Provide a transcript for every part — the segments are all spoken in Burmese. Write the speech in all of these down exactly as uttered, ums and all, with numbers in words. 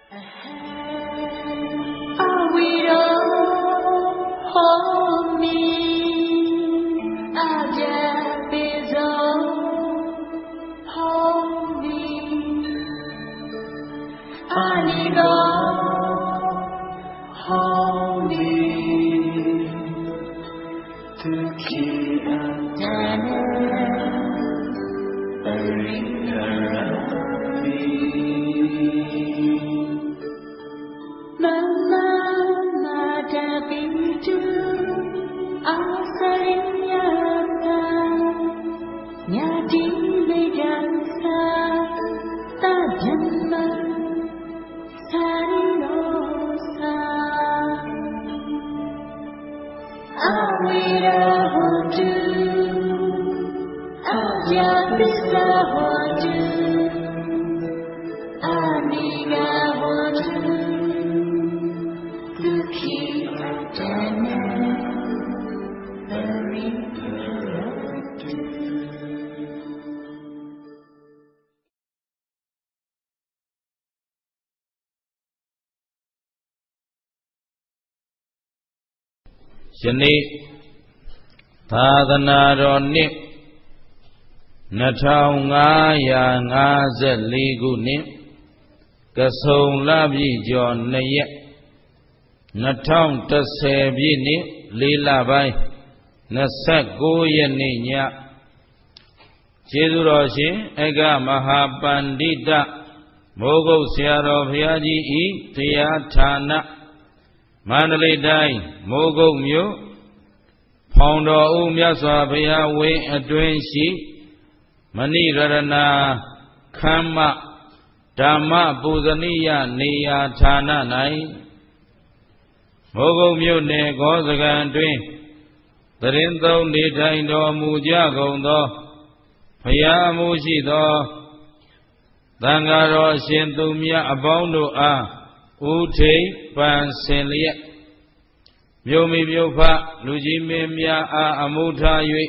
ယနေ့သာသနာတော်နှစ်နှစ်ထောင်ငါးရာငါးဆယ်လေးခုနှစ်ကဆုံလပြည့်ကျော်နှစ်ရက်နှစ်ထောင်တစ်ဆယ်ပြည့်နှစ်လေးလပိုင်းနှစ်ဆယ့်ကိုးရက်နေ့ညကျေးဇူးတော်ရှင်အဂမဟာပန္တိတမိုးကုတ်ဆရာတော်ဘုရားကြီးဤတရားဌာနမန္တလေးတိုင်းမိုးကုတ်မြို့ဖောင်တော်ဦးမြတ်စွာဘုရားဝင်းအတွင်းရှိမဏိရတနာခမ်းမဓမ္မပူဇနိယနေရာဌာန၌မိုးကုတ်မြို့နယ်ဂောစကံတွင်သရင်သုံးနေထိုင်တော်မူကြကုန်သောဘုရားအမှုရှိသောသံဃာတော်အရှင်သူမြတ်အပေါင်းတို့အားဥထိပ်ပန်ဆင်လျက်မြို့မိမြို့ဖလူကြီးမင်းများအားအမှုထား၍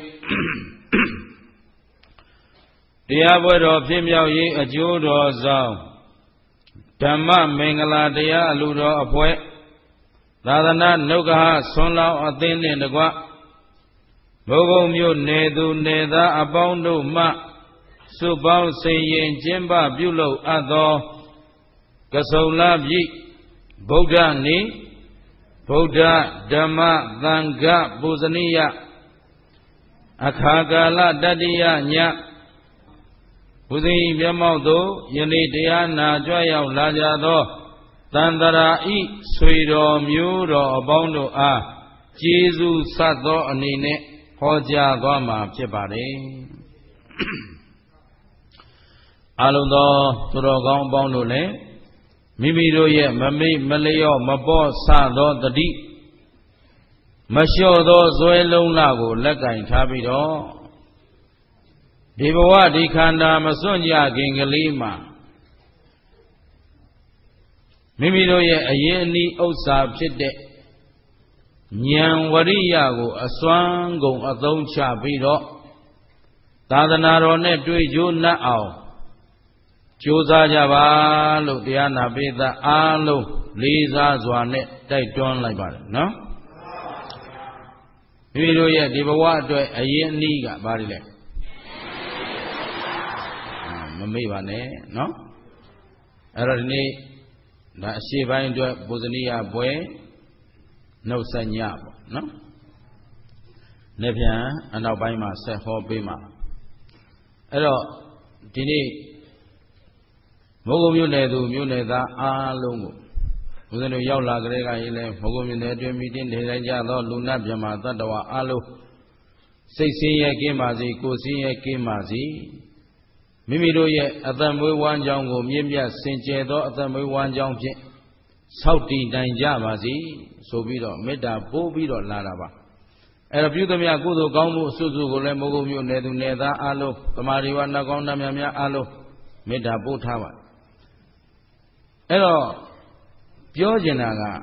တရားပွဲတော်ဖြစ်မြောက်ရေးအကျိုးတော်ဆောင်ဓမ္မမင်္ဂလာတရားအလှူတော်အဖွဲ့သာသနာနုက္ခဆွမ်းလောင်းအသင်းနှင့်တကွမိုးကုတ်မြို့နယ်သူနယ်သားအပေါင်းတို့မှစုပေါင်းစိန်ရင်ကျင်းပပြုလုပ်အပ်သောကဆုံလပြည့်ဗုဒ္ဓနေ့ဗုဒ္ဓဓမ္မသံဃပူဇနိယအခါကာလတတိယညဘုဇင်မျက်မှောက်သို့ယနေ့တရားနာကြွရောက်လာကြသောသန္တရာဤဆွေတော်မျိုးတော်အပေါင်းတို့အားကျေးဇူးဆက်သောအနေနဲ့ဟောကြားသွားမှာဖြစ်ပါတယ်အလုံးသောသူတော်ကောင်းအပေါင်းတို့လည်းမိမိတို့ရဲ့မမိတ်မလျော့မပေါ့ဆသောတတိမလျှော့သောဇွဲလုံးလာကိုလက်ကင်ထားပြီးတော့ဒီဘဝဒီခန္ဓာမစွန့်ကြခင်ကလေးမှာမိမိတို့ရဲ့အရင်အနည်းဥစ္စာဖြစ်တဲ့ဉာဏ်ဝရိယကိုအစွမ်းကုန်အသုံးချပြီးတော့သာသနာတော်နဲ့တွေ့ကြိုးနှက်အောင်ကြိုးစားကြပါလို့တရားနာပိသအားလုံးလေးစားစွာနဲ့တိုက်တွန်းလိုက်ပါတယ်နော်မိမိတို့ရဲ့ဒီဘဝအတွက်အရင်အနည်းကဘာတွေလဲမမေ့ပါနဲ့နော်အဲ့တော့ဒီနေ့ဒါအရှိပိုင်းအတွက်ပူဇနီယပွဲနှုတ်ဆက်ညပေါ့နော်နေ့ပြန်အနောက်ပိုင်းမှာဆက်ဟောပေးမှာအဲ့တော့ဒီနေ့မိုးကုတ်မြို့နယ်သူမြို့နယ်သားအားလုံးကိုဦးဇင်းတို့ရောက်လာကြတဲ့ကရင်လဲမိုးကုတ်မြို့နယ်အတွင်းမိတင်းနေတိုင်းကြသောလူနာမြမသတ္တဝါအားလုံးစိတ်ဆင်းရဲကင်းပါစေကိုယ်ဆင်းရဲကင်းပါစေမိမိတို့ရဲ့အသက်မွေးဝမ်းကြောင်းကိုမြင့်မြတ်စင်ကြယ်သောအသက်မွေးဝမ်းကြောင်းဖြင့်ဆောက်တည်နိုင်ကြပါစေဆိုပြီးတော့မေတ္တာပို့ပြီးတော့လာတာပါအဲ့တော့ပြုသမျှကုသိုလ်ကောင်းမှုအစွတ်စွတ်ကိုလည်းမိုးကုတ်မြို့နယ်သူနယ်သားအားလုံးသမာဓိဝါနှကောင်းနှမြများအားလုံးမေတ္တာပို့ထားပါအဲ့တော့ပြောကျင်တာက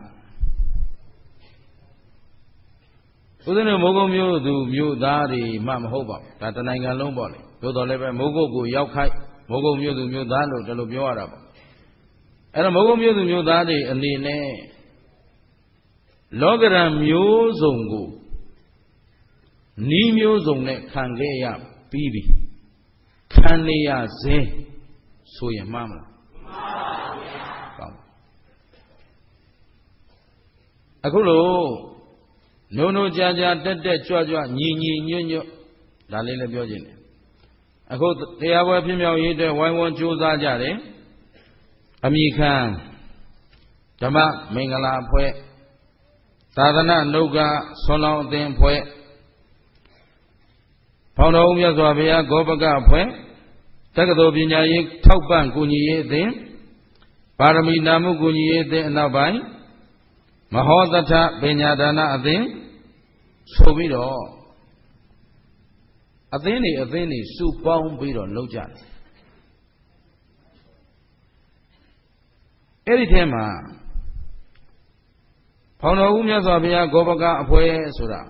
ဦးဇင်းတို့မိုးကုတ်မြို့သူမြို့သားတွေမှမဟုတ်ပါဘူးဒါတနိုင်ငံလုံးပေါ့လေသို့တော်လည်းပဲမိုးကုတ်ကိုရောက်ခိုက်မိုးကုတ်မြို့သူမြို့သားလို့ဒီလိုပြောရတာပေါ့အဲ့တော့မဟုတ်မျိုးသူမျိုးသားတွေအနေနဲ့လောကရန်မျိုးစုံကိုနီးမျိုးစုံနဲ့ခံခဲ့ရပြီးပြီခံနေရစေဆိုရင်မှားမလားမှန်ပါဗျာကောင်းအခုလို့နုံနုံကြာကြာတက်တက်ကြွကြွညီညီညွတ်ညွတ်ဒါလေးလည်းပြောခြင်းတယ်အခုတရားပွဲဖြစ်မြောက်ရေးအတွက်ဝိုင်းဝန်းကြိုးစားကြတယ်အမိခံဓမ္မမင်္ဂလာအဖွဲ့သာသနာ့နှုတ်ကဆွမ်းလောင်းအသင်းအဖွဲ့ဖောင်တော်ဦးမြတ်စွာဘုရားဂောပကအဖွဲ့တက္ကသိုလ်ပညာရေးထောက်ပံ့ကူညီရေးအသင်းပါရမီနာမှုကူညီရေးအသင်းအနောက်ပိုင်းမဟောသထပညာဒါနအသင်းဆိုပြီးတော့အသင်းတွေအသင်းတွေစုပေါင်းပြီးတော့လုပ်ကြတယ်အဲ့ဒီထဲမှာဖောင်တော်ဦးမြတ်စွာဘုရားဂောပကအဖွဲ့ဆိုတာ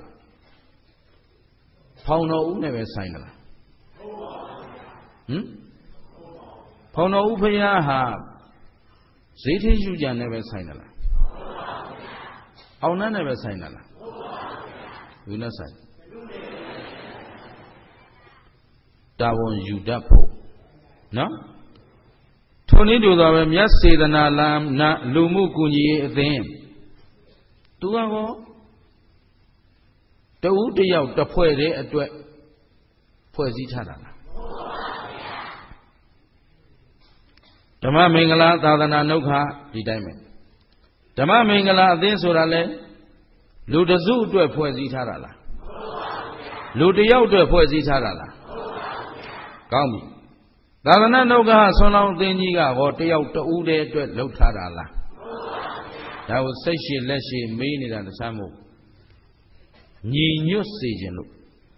ဖောင်တော်ဦးနဲ့ပဲဆိုင်တယ်လားဟမ်ဖောင်တော်ဦးဘုရားဟာဇေထိရှုကြံနဲ့ပဲဆိုင်တယ်လားအောင်နှံ့နဲ့ပဲဆိုင်တယ်လားဘယ်နဲ့ဆိုင်တာဝန်ယူတတ်ဖို့နော်ထိုနည်းတူသောပဲမြတ်စေတနာလမ်းနာလူမှုကူညီရေးအသင်းသူကကောတဦးတယောက်တစ်ဖွဲ့တည်းအတွက်ဖွဲ့စည်းထားတာလားဓမ္မမင်္ဂလာသာသနာနှုတ်ခဒီတိုင်းပဲဓမ္မမင်္ဂလာအသင်းဆိုတာလဲလူတစုအတွက်ဖွဲ့စည်းထားတာလားလူတယောက်အတွက်ဖွဲ့စည်းထားတာလားကောင်းပြီသာသနာ့နှုတ်ကဆွမ်းလောင်းအသင်းကြီးကဟောတယောက်တဦးတည်းအတွက်လှုပ်ထားတာလားဒါကိုစိတ်ရှိလက်ရှိမေးနေတာတခြားမဟုတ်ညီညွတ်စေခြင်းလို့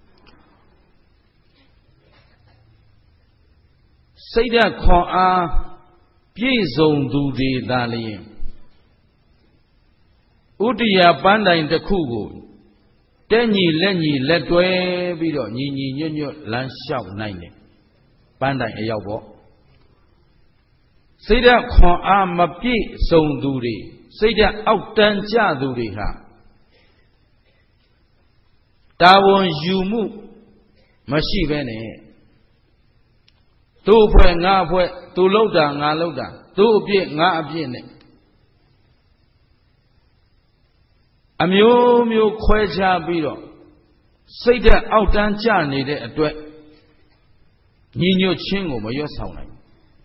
စိတ်ဓာတ်ခွန်အားပြည့်စုံသူတွေသာလျှင်ဥတ္တရာပန်းတိုင်တစ်ခုကိုတဲ့ညီလက်ညီလက်တွဲပြီးတော့ညီညီညွတ်ညွတ်လမ်းလျှောက်နိုင်တယ်ပန်းတိုင်အရောက်ပေါ့စိတ်ဓာတ်ခွန်အားမပြည့်စုံသူတွေစိတ်ဓာတ်အောက်တန်းကျသူတွေဟာတာဝန်ယူမှုမရှိဘဲနဲ့သူ့အဖွဲ့ငါအဖွဲ့သူလောက်တာငါလောက်တာသူ့အပြစ်ငါအပြစ်နဲ့အမျိုးမျိုးခွဲခြားပြီးတော့စိတ်ဓာတ်အောက်တန်းကျနေတဲ့အတွက်ညီညွတ်ခြင်းကိုမရွတ်ဆောင်နိုင်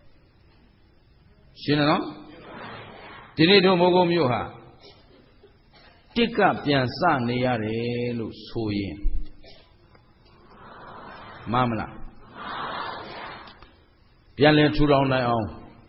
ရှင်းတယ်နော်ဒီနေ့တို့မိုးကုတ်မြို့ဟာတစ်ကပြန်စနေရတယ်လို့ဆိုရင်မှန်မလားပြန်လည်ထူထောင်နိုင်အောင်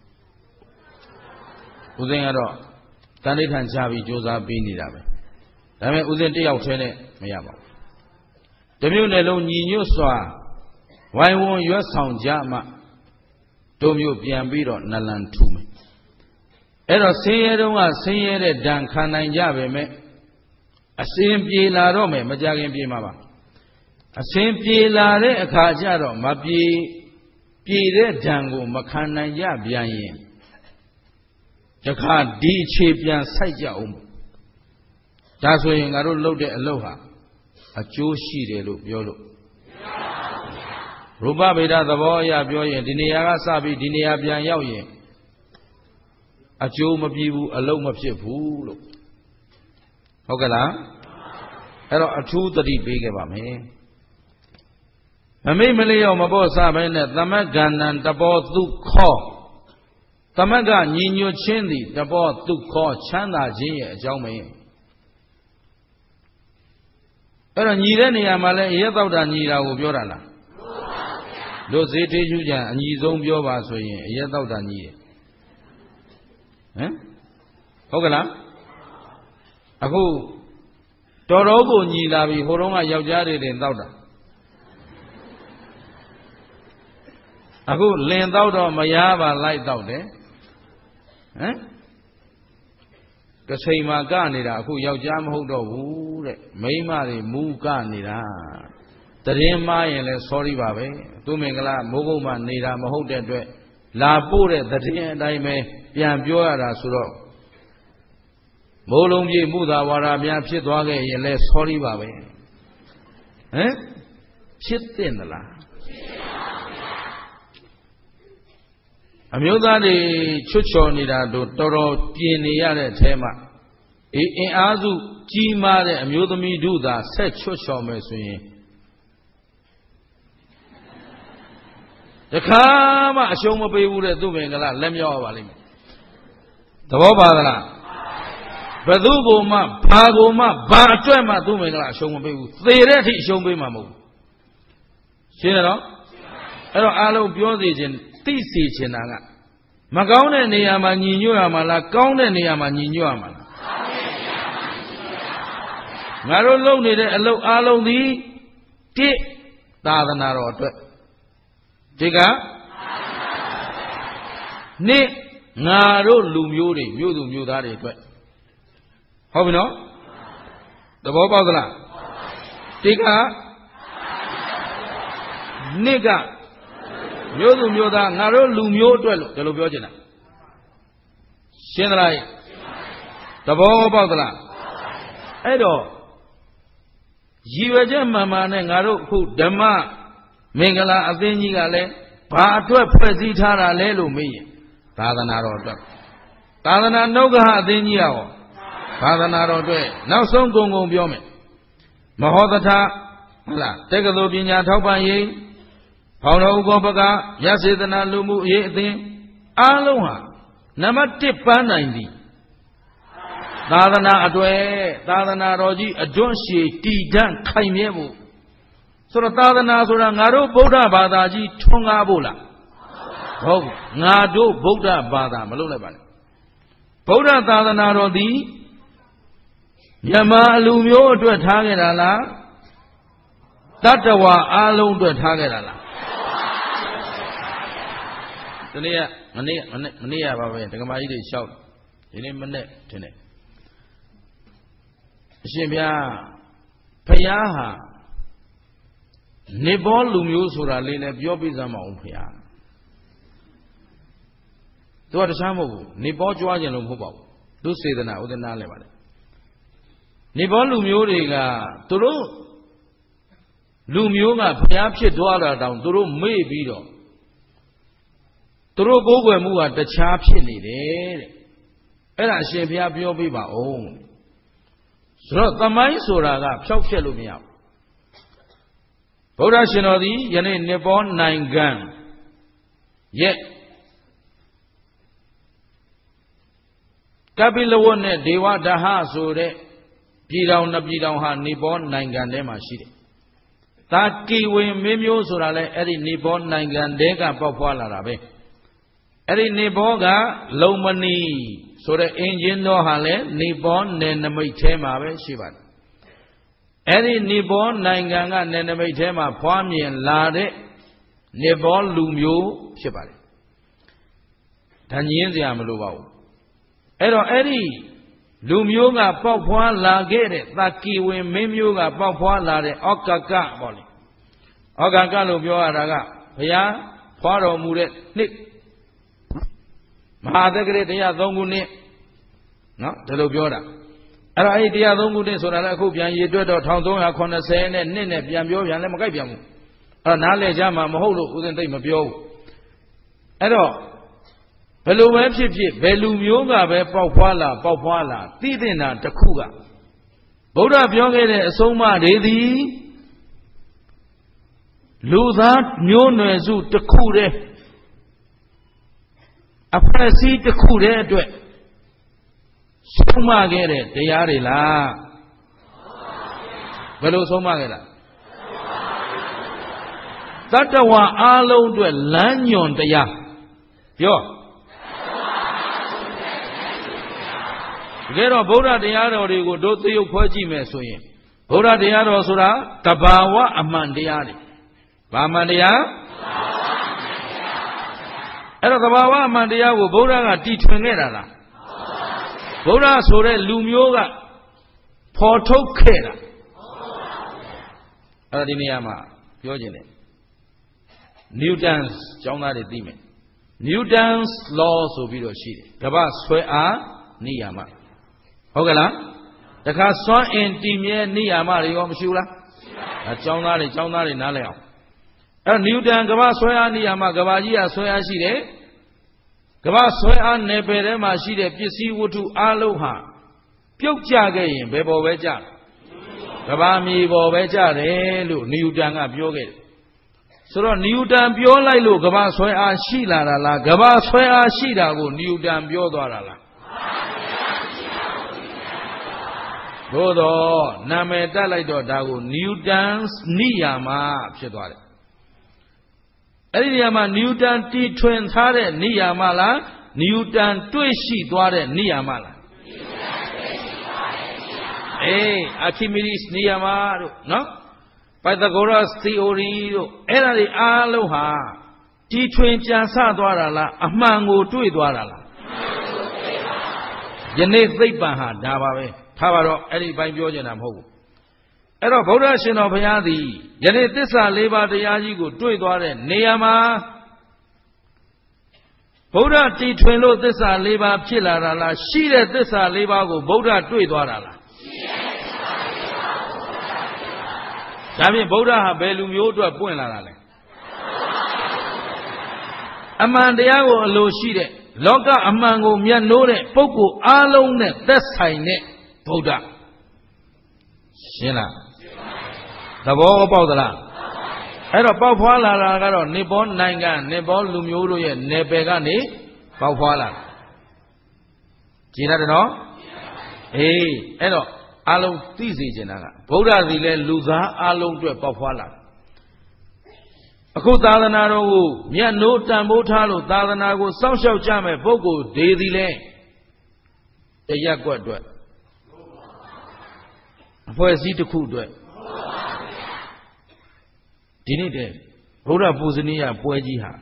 ဦးဇင်းကတော့တန်ဋိဌာန်ချပြီးကြိုးစားပေးနေတာပဲဒါပေမဲ့ဦးဇင်းတယောက်တည်းနဲ့မရပါဘူးတမျိုးနဲ့လုံးညီညွတ်စွာဝိုင်းဝန်းရွတ်ဆောင်ကြမှတို့မျိုးပြန်ပြီးတော့နလန်ထူမယ်အဲ့တော့ဆင်းရဲတုန်းကဆင်းရဲတဲ့ဒဏ်ခံနိုင်ကြပေမဲ့အစဉ်ပြေလာတော့မယ်မကြခင်ပြေမှာပါအစဉ်ပြေလာတဲ့အခါကျတော့မပြေပြေတဲ့ဒဏ်ကိုမခံနိုင်ကြပြန်ရင်တခါဒီအခြေပြန်စိုက်ကြအောင်ဒါဆိုရင်ငါတို့လုပ်တဲ့အလုပ်ဟာအကျိုးရှိတယ်လို့ပြောလို့ရူပဗေဒသဘောအရပြောရင်ဒီနေရာကစပြီးဒီနေရာပြန်ရောက်ရင်အကျိုးမပြေဘူးအလုံးမဖြစ်ဘူးလို့ဟုတ်ကဲ့လားအဲ့တော့အထူးသတိပေးခဲ့ပါမယ်မမိတ်မလျော့မပေါ့စပဲနဲ့သမဂ္ဂဏံတဘောဒုက္ခသမဂ္ဂညီညွတ်ခြင်းသည်တဘောဒုက္ခချမ်းသာခြင်းရဲ့အကြောင်းပဲအဲ့တော့ညီတဲ့နေရာမှာလဲအရက်တော့တာညီတာကိုပြောတာလားတို့ဇေထေရှုကြံအညီဆုံးပြောပါဆိုရင်အရက်တော့တာညီတယ်ဟမ်ဟုတ်ကလားအခုတော်တော်ကိုညီလာပြီဟိုတုန်းကယောက်ျားတွေတင်တောက်တာအခုလင်တောက်တော့မရပါလိုက်တောက်တယ်ဟမ်ကစိန်မှာကနေတာအခုယောက်ျားမဟုတ်တော့ဘူးတဲ့မိန်းမတွေမူးကနေတာတရင်မားရင်လဲ sorry ပါပဲသူမင်္ဂလာမိုးကုတ်မှာနေတာမဟုတ်တဲ့အတွက်လာပို့တဲ့တရင်အတိုင်းပဲပြန်ပြောရတာဆိုတော့မိုးလုံးပြေမှုသာဝါဒများဖြစ်သွားခဲ့ရင်လဲ sorry ပါပဲဟမ်ဖြစ်တဲ့သလားအမျိုးသားတွေချွတ်ချော်နေတာတို့တော်တော်ပြင်နေရတဲ့အထဲမှာအေးအင်အားစုကြီးမားတဲ့အမျိုးသမီးတို့သာဆက်ချွတ်ချော်မယ်ဆိုရင်တခါမှအရှုံးမပေးဘူးတဲ့သူမင်္ဂလာလက်မြောက်ပါလိမ့်မယ်သဘောပါသလားဘယ်သူကိုမှဘာကိုမှဘာအတွက်မှသူမင်္ဂလာအရှုံးမပေးဘူးသေတဲ့အထိအရှုံးပေးမှာမဟုတ်ဘူးရှင်းတယ်နော်အဲ့တော့အားလုံးပြောစီခြင်းသိစီခြင်းတာကမကောင်းတဲ့နေရာမှာညီညွတ်ရမှာလားကောင်းတဲ့နေရာမှာညီညွတ်ရမှာလားငါတို့လုပ်နေတဲ့အလုပ်အားလုံးသည်တိသာသနာတော်အတွက်ဒီကနှစ်ငါတို့လူမျိုးတွေမြို့သူမြို့သားတွေအတွက်ဟုတ်ပြီနော်သဘောပေါက်သလားဒီကနှစ်ကမြို့သူမြို့သားငါတို့လူမျိုးအတွက်လို့ဒီလိုပြောချင်တာရှင်းသလားသဘောပေါက်သလားအဲ့တော့ရည်ရွယ်ချက်မှန်မှန်နဲ့ငါတို့အခုဓမ္မမင်္ဂလာအသင်းကြီးကလည်းဘာအတွက်ဖွဲ့စည်းထားတာလဲလို့မေးရင်သာသနာတော်အတွက်သာသနာနှုတ်ကဟအသင်းကြီးရောသာသနာတော်အတွက်နောက်ဆုံးကုံကုံပြောမယ်မဟောသထဟုတ်လားတက္ကသိုလ်ပညာထောက်ပံ့ရေးဖောင်တော်ဥပ္ပကရစေတနာလူမှုရေးအသင်းအားလုံးဟာနံပါတ်တစ်ပန်းနိုင်သည်သာသနာအတွေ့သာသနာတော်ကြီးအကျွမ်းရှည်တည်တံ့ခိုင်မြဲဖို့ဆိုတော့သာသနာဆိုတာငါတို့ဗုဒ္ဓဘာသာကြီးထွန်းကားဖို့လားဟုတ်ငါတို့ဗုဒ္ဓဘာသာမလုပ်လိုက်ပါနဲ့ဗုဒ္ဓသာသနာတော်သည်မြန်မာအလူမျိုးအတွက်ထားခဲ့တာလားတတ္တဝါအားလုံးအတွက်ထားခဲ့တာလားဒီနေ့ကမနေ့မနေ့မနေ့ရပါပဲဒကမာကြီးတွေလျှောက်ဒီနေ့မနေ့ထင်တယ်အရှင်ဘုရားဖယားဟာနေဘောလူမျိုးဆိုတာလေးနဲ့ပြောပြစမ်းမအောင်ဖယားသူကတခြားမဟုတ်ဘူးနေဘောကြွားခြင်းလို့မဟုတ်ပါဘူးသူစေတနာဥဒနာလည်းပါလေနေဘောလူမျိုးတွေကသူတို့လူမျိုးကဘုရားဖြစ်သွားတာတောင်သူတို့မေ့ပြီးတော့သူတို့ကိုးကွယ်မှုကတခြားဖြစ်နေတယ်တဲ့အဲ့ဒါအရှင်ဘုရားပြောပြပါဦးဆိုတော့သမိုင်းဆိုတာကဖျောက်ဖျက်လို့မရဘူးဗုဒ္ဓရှင်တော်သည်ယနေ့နှစ်ပေါနိုင်ငံရဲ့ကပိလဝတ်နဲ့ဒေဝဒဟဆိုတဲ့ပြည်တော်နှစ်ပြည်တော်ဟာနေပေါနိုင်ငံထဲမှာရှိတယ်။သာကီဝင်မင်းမျိုးဆိုတာလဲအဲ့ဒီနေပေါနိုင်ငံတဲကပေါက်ဖွာလာတာပဲ။အဲ့ဒီနေပေါကလုံမဏီဆိုတဲ့အင်ဂျင်တော်ဟာလဲနေပေါနယ်နမိတ်ထဲမှာပဲရှိပါတယ်။အဲ့ဒီနေပေါနိုင်ငံကနယ်နမိတ်ထဲမှာဖွားမြင်လာတဲ့နေပေါလူမျိုးဖြစ်ပါတယ်။ဒါညင်းစရာမလိုပါဘူး။အဲ့တော့အဲ့ဒီလူမျိုးကပေါက်ဖွားလာခဲ့တဲ့သာကီဝင်မင်းမျိုးကပေါက်ဖွားလာတဲ့ဩကကပေါ့လေဩကကလို့ပြောရတာကဘုရားဖွားတော်မူတဲ့နှစ်မဟာသက္ကရာတရားသုံးခုနှစ်နော်ဒါလိုပြောတာအဲ့တော့အဲ့ဒီတရားသုံးခုနှစ်ဆိုတာလည်းအခုပြန်ရေတွက်တော့တစ်သုံးရာခုနှစ်ဆယ်နဲ့နှစ်နဲ့ပြန်ပြောပြန်လည်းမကိုက်ပြန်ဘူးအဲ့တော့နားလည်ကြမှာမဟုတ်လို့ဦးဇင်းသိမပြောဘူးအဲ့တော့ဘယ်လိုပဲဖြစ်ဖြစ်ဘယ်လူမျိုးကပဲပေါက်ဖွားလာပေါက်ဖွားလာသိတဲ့နာတစ်ခုကဗုဒ္ဓပြောခဲ့တဲ့အဆုံးအမတွေသည်လူသားမျိုးနွယ်စုတစ်ခုတည်းအဖွဲ့အစည်းတစ်ခုတည်းအတွက်ဆုံးမခဲ့တဲ့တရားတွေလားဘယ်လိုဆုံးမခဲ့တာတတ္တဝါအားလုံးအတွက်လမ်းညွန်တရားပြောတကယ်တော့ဗုဒ္ဓတရားတော်တွေကိုတို့သရုပ်ဖွဲ့ကြည့်မယ်ဆိုရင်ဗုဒ္ဓတရားတော်ဆိုတာတဘာဝအမှန်တရားတွေဘာမှန်တရားအဲ့တော့တဘာဝအမှန်တရားကိုဗုဒ္ဓကတည်ထွင်ခဲ့တာလားဗုဒ္ဓဆိုတဲ့လူမျိုးကဖော်ထုတ်ခဲ့တာအဲ့ဒါဒီနေရာမှာပြောခြင်းတယ်နျူတန်ကျောင်းသားတွေသိမယ် Newton's law ဆိုပြီးတော့ရှိတယ်ကမ္ဘာဆွဲအားနိယာမဟုတ်ကဲ့လားတခါစွမ်းအင်တည်မြဲနိယာမတွေရောမရှိဘူးလားအကြောင်းသားတွေကျောင်းသားတွေနားလည်အောင်အဲ့နျူတန်ကမ္ဘာဆွဲအားနိယာမကမ္ဘာကြီးကဆွဲအားရှိတယ်ကမ္ဘာဆွဲအားနယ်ပယ်ထဲမှာရှိတဲ့ပစ္စည်းဝတ္ထုအလုံးဟာပြုတ်ကျခဲ့ရင်ဘယ်ပေါ်ပဲကျကမ္ဘာမြေပေါ်ပဲကျတယ်လို့နျူတန်ကပြောခဲ့တယ်ဆိုတော့နျူတန်ပြောလိုက်လို့ကမ္ဘာဆွဲအားရှိလာတာလားကမ္ဘာဆွဲအားရှိတာကိုနျူတန်ပြောသွားတာလားသို့တော့နာမည်တက်လိုက်တော့ဒါကိုနျူတန်နိယာမဖြစ်သွားတယ်အဲ့ဒီနေရာမှာနျူတန်တီထွင်ထားတဲ့နိယာမလားနျူတန်တွေ့ရှိသွားတဲ့နိယာမလားအေးအာခိမီဒီစ်နိယာမတို့နော် Pythagoras theory တို့အဲ့ဒါတွေအားလုံးဟာတီထွင်ကြံစသွားတာလားအမှန်ကိုတွေ့သွားတာလားယနေ့သိပ္ပံဟာဒါပါပဲထားပါတော့အဲ့ဒီဘိုင်းပြောချင်တာမဟုတ်ဘူးအဲ့တော့ဗုဒ္ဓရှင်တော်ဘုရားသည်ယနေ့သစ္စာလေးပါးတရားကြီးကိုတွေ့သွားတဲ့နေရာမှာဗုဒ္ဓတီထွင်လို့သစ္စာလေးပါးဖြစ်လာတာလားရှိတဲ့သစ္စာလေးပါးကိုဗုဒ္ဓတွေ့သွားတာလားဒါဖြင့်ဗုဒ္ဓဟာဘယ်လူမျိုးအတွက်ပွင့်လာတာလဲအမှန်တရားကိုအလိုရှိတဲ့လောကအမှန်ကိုမျက်နှိုးတဲ့ပုဂ္ဂိုလ်အားလုံးနဲ့သက်ဆိုင်တဲ့ဗုဒ္ဓရှင်းလားသဘောပေါက်သလားအဲ့တော့ပေါက်ဖွာလာတာကတော့နေပေါ်နိုင်ငံနေပေါ်လူမျိုးတို့ရဲ့နယ်ပယ်ကနေပေါက်ဖွာလာကြည်ရတယ်နော်အေးအဲ့တော့အားလုံးသိစေချင်တာကဗုဒ္ဓသည်လည်းလူသားအားလုံးအတွက်ပေါက်ဖွာလာအခုသာသနာတော်ကိုမြတ်နိုးတန်ဖိုးထားလို့သာသနာကိုစောင့်ရှောက်ကြမဲ့ပုဂ္ဂိုလ်တွေသည်လည်းတရက်ကွက်အတွက်အဖွဲ့အစည်းတစ်ခုအတွက်ဒီနေ့တည်းဗုဒ္ဓပူဇနီးယပွဲကြီးဟာ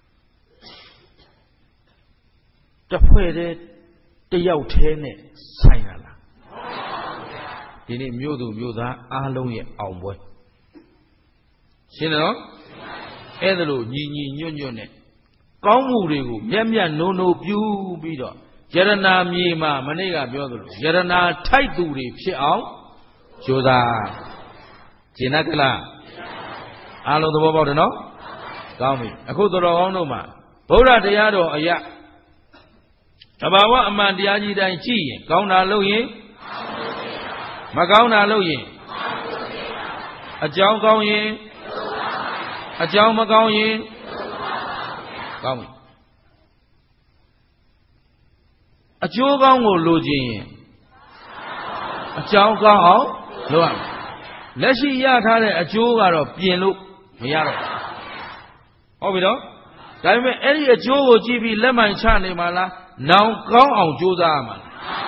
တစ်ဖွဲ့တည်းတယောက်တည်းနဲ့ဆိုင်လာလားဒီနေ့မြို့သူမြို့သားအားလုံးရဲ့အောင်ပွဲရှင်းတယ်နော်အဲ့ဒါလို့ညီညီညွတ်ညွတ်နဲ့ကောင်းမှုတွေကိုမျက်မျက်နိုးနိုးပြုပြီးတော့ယရနာမြေမှာမနေ့ကပြောသလိုယရနာထိုက်သူတွေဖြစ်အောင်ကြိုးစားကျင့်တတ်လားအားလုံးသဘောပေါက်တယ်နော်ကောင်းပြီအခုတော်တော်ကောင်းတို့မှာဗုဒ္ဓတရားတော်အရာတဘာဝအမှန်တရားကြီးတိုင်းကြည့်ရင်ကောင်းတာလုပ်ရင်မကောင်းတာလုပ်ရင်အကြောင်းကောင်းရင်အကြောင်းမကောင်းရင်ကောင်းပြီအကျိုးကောင်းကိုလိုချင်ရင်အကြောင်းကောင်းအောင်လုပ်ရမယ်လက်ရှိရထားတဲ့အကျိုးကတော့ပြင်လို့မရတော့ဟုတ်ပြီနော်ဒါပေမဲ့အဲ့ဒီအကျိုးကိုကြည့်ပြီးလက်မှန်ချနေမှာလားနောင်ကောင်းအောင်ကြိုးစားရမှာ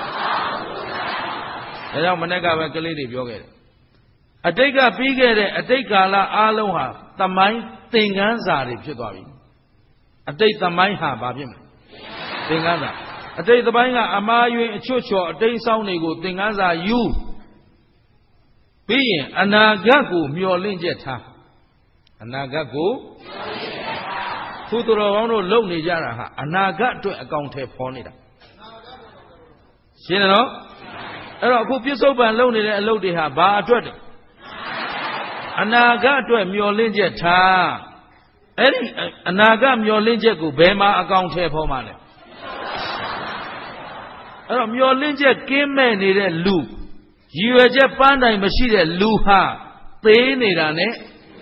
လားဒါကြောင့်မနေ့ကပဲကလေးတွေပြောခဲ့တယ်အတိတ်ကပြီးခဲ့တဲ့အတိတ်ကာလအားလုံးဟာသမိုင်းသင်ခန်းစာတွေဖြစ်သွားပြီအတိတ်သမိုင်းဟာဘာဖြစ်မလဲသင်ခန်းစာအတိတ်သမိုင်းကအမှားယွင်းအချွတ်ချော်အတိတ်ဆောင်တွေကိုသင်ခန်းစာယူပြီးရင်အနာဂတ်ကိုမျှော်လင့်ချက်ထားအနာဂတ်ကိုသူတော်ကောင်းတို့လုပ်နေကြတာဟာအနာဂတ်အတွက်အကောင်ထဲဖော်နေတာရှင်းတယ်နော်အဲ့တော့အခုပြစ္ဆုတ်ပံလုပ်နေတဲ့အလုပ်တွေဟာဘာအတွက်လဲအနာဂတ်အတွက်မျှော်လင့်ချက်ထားအဲ့ဒီအနာဂတ်မျှော်လင့်ချက်ကိုဘယ်မှာအကောင်ထဲဖော်မှာလဲအဲ့တော့မျှော်လင့်ချက်ကင်းမဲ့နေတဲ့လူရည်ရွယ်ချက်ပန်းတိုင်မရှိတဲ့လူဟာသေးနေတာနဲ့